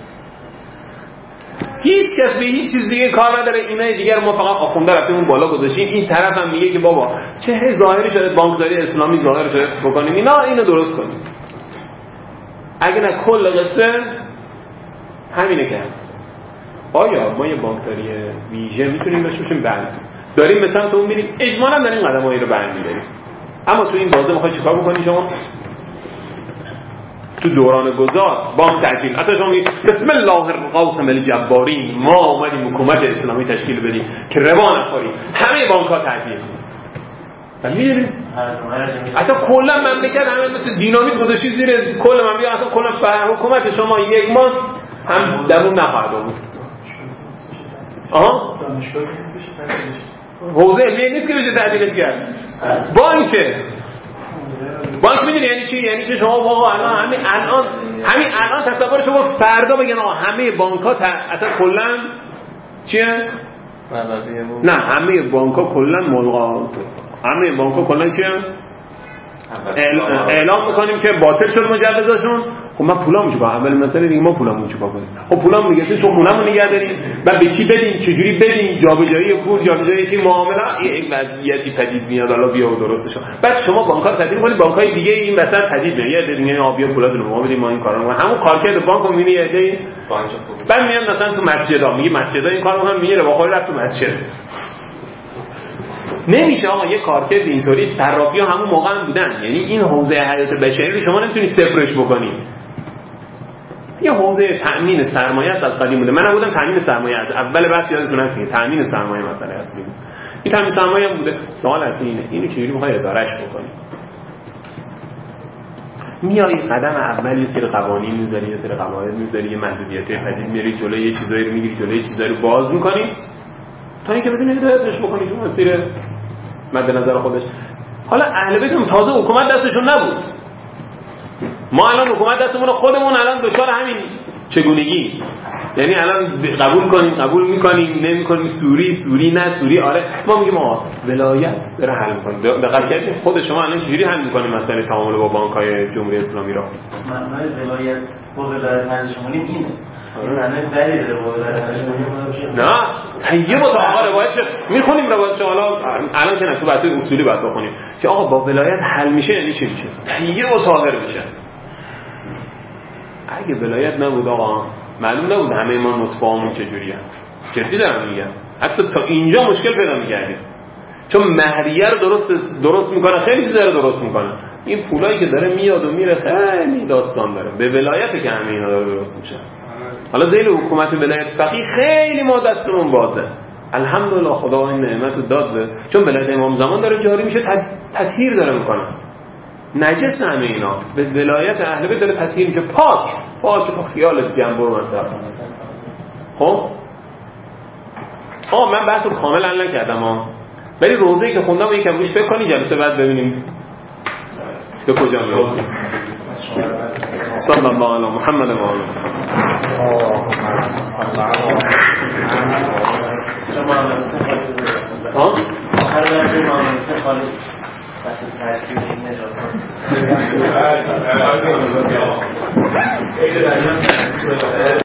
هیچ کس به هیچ چیز دیگه کار نداره. اینای دیگر ما فقط آخونده رفتیم اون بالا گذاشتیم، این طرف هم میگه که بابا چه ظاهری شده بانکداری اسلامی ظاهر شده بکنیم، اینا اینو درست کنیم. اگه نه کل قصه همینه که هست. آیا ما یه بانکداری ویژه میتونیم داشته باشیم؟ بله داریم، به سمت اون میریم، اجمالا داریم قدمایی رو برمی‌داریم. اما تو این بازه میخوای چیکار بکنی شما؟ تو دوران گذار بانک تعطیل، اصلا شما میگید بسم الله الرحمن الجبارین ما اومدیم حکومت اسلامی تشکیل بدیم که ربا نخوریم، همه بانک‌ها تعطیل. می‌دونید اصلا کلا مملکت همه مثل دینامیت گذاشتید زیر کل مملکت، اصلا کلا حکومت شما یک ماه هم درون نخواهد بود. آها حوزه علمیه نیست که بشه تعطیلش کرد. بانک میدونی یعنی چی؟ یعنی که شما واقعا همین الان تصور شما فردا بگن آقا همه بانک‌ها اصلا کلا چیه؟ نه همه بانک‌ها کلا ملغا، همه بانک‌ها کلا چیه؟ اعلام میکنیم که باطل شد مجوزشون. خب من پولامو چیکار؟ اول مسئله دیگه ما پولامو چیکار کنیم؟ خب پولامو میگه تو خونمون نگه داریم، بعد به کی بدیم، چجوری بدیم، جابجایی پول، جابجایی چی، معامله، یک وضعیتی پدید میاد. حالا بیا و درستش. بعد شما بانک‌ها تعطیل کنید، بانک‌های دیگه این وسط پدید میاد، یه دیگه آبیا پولاتون رو ما بدیم، ما این کارا رو همون کارکرد بانکو میبینی یه دی بعد میاد مثلا تو مسجدها میگه مسجدها این کارو هم میگیره با خود رفت تو مسجد. نمیشه آقا یه کارکرد اینطوری. صرافی‌ها همون موقع هم بودن، یعنی این حوزه حیات بشری رو شما نمیتونی صفرش بکنی. یه حوزه تأمین سرمایه است از قدیم بوده. من بودم تأمین سرمایه است، اول بحث یادتون هست که تأمین سرمایه مسئله اصلی بود. این تأمین سرمایه هم بوده. سوال اصلی اینه اینو چجوری می‌خوای ادارهش بکنی؟ میای قدم اول یه سری قوانین میذاری، یه سری قواعد میذاری، یه محدودیت‌های حدید میاری جلوی یه چیزایی رو میگیری، جلوی یه چیزایی رو باز می‌کنی تا اینکه بدون هدایتش بکنی تو مسیر مد نظر خودش. حالا اهل بیت هم تازه حکومت دستشون نبود. ما الان حکومت دستمون، خودمون الان دچار همین چگونگی، یعنی الان قبول میکنیم نمیکنیم، سوری نه سوری آره. ما میگیم آقا ولایت داره حل میکنه. دقت کردید خود شما الان چجوری حل میکنید مسئله تعامل با بانک‌های جمهوری اسلامی را؟ معنای ولایت با ولایت حلش کنیم اینه. معنای بری داره با ولایت حلش کنیم. نه طیب و آقا روایت میخونیم روایت الان که نه تو بحث اصولی باید بخونیم که آقا با ولایت حل میشه یعنی چی میشه؟ طیب و طاهر میشه. اگه ولایت نبود آقا معلوم نبود همه ما نطفه‌مون چجوریه. جدی دارم میگم، حتی تا اینجا مشکل پیدا می‌کردیم چون مهریه رو درست میکنه، خیلی چیزا رو درست میکنه. این پولایی که داره میاد و میره خیلی داستان داره. به ولایت که همه اینا داره درست میشه. حالا ذیل حکومت ولایت فقیه خیلی ما دستمون بازه. الحمدلله خدا این نعمت داد به، چون ولایت امام زمان داره جاری میشه، تطهیر داره میکنه. نجس همه اینا به ولایت اهل بیت داره تطهیر میشه، پاک با خیالت جنبور مثلا. خب من بحثو کاملا نکردم ولی روزه‌ای که خوندم یکم روش فکر کنی، جلسه بعد ببینیم به کجا میرسیم. صلی الله علی محمد و آله. هر دفعه معامله خالص بس ترتیب این نجاست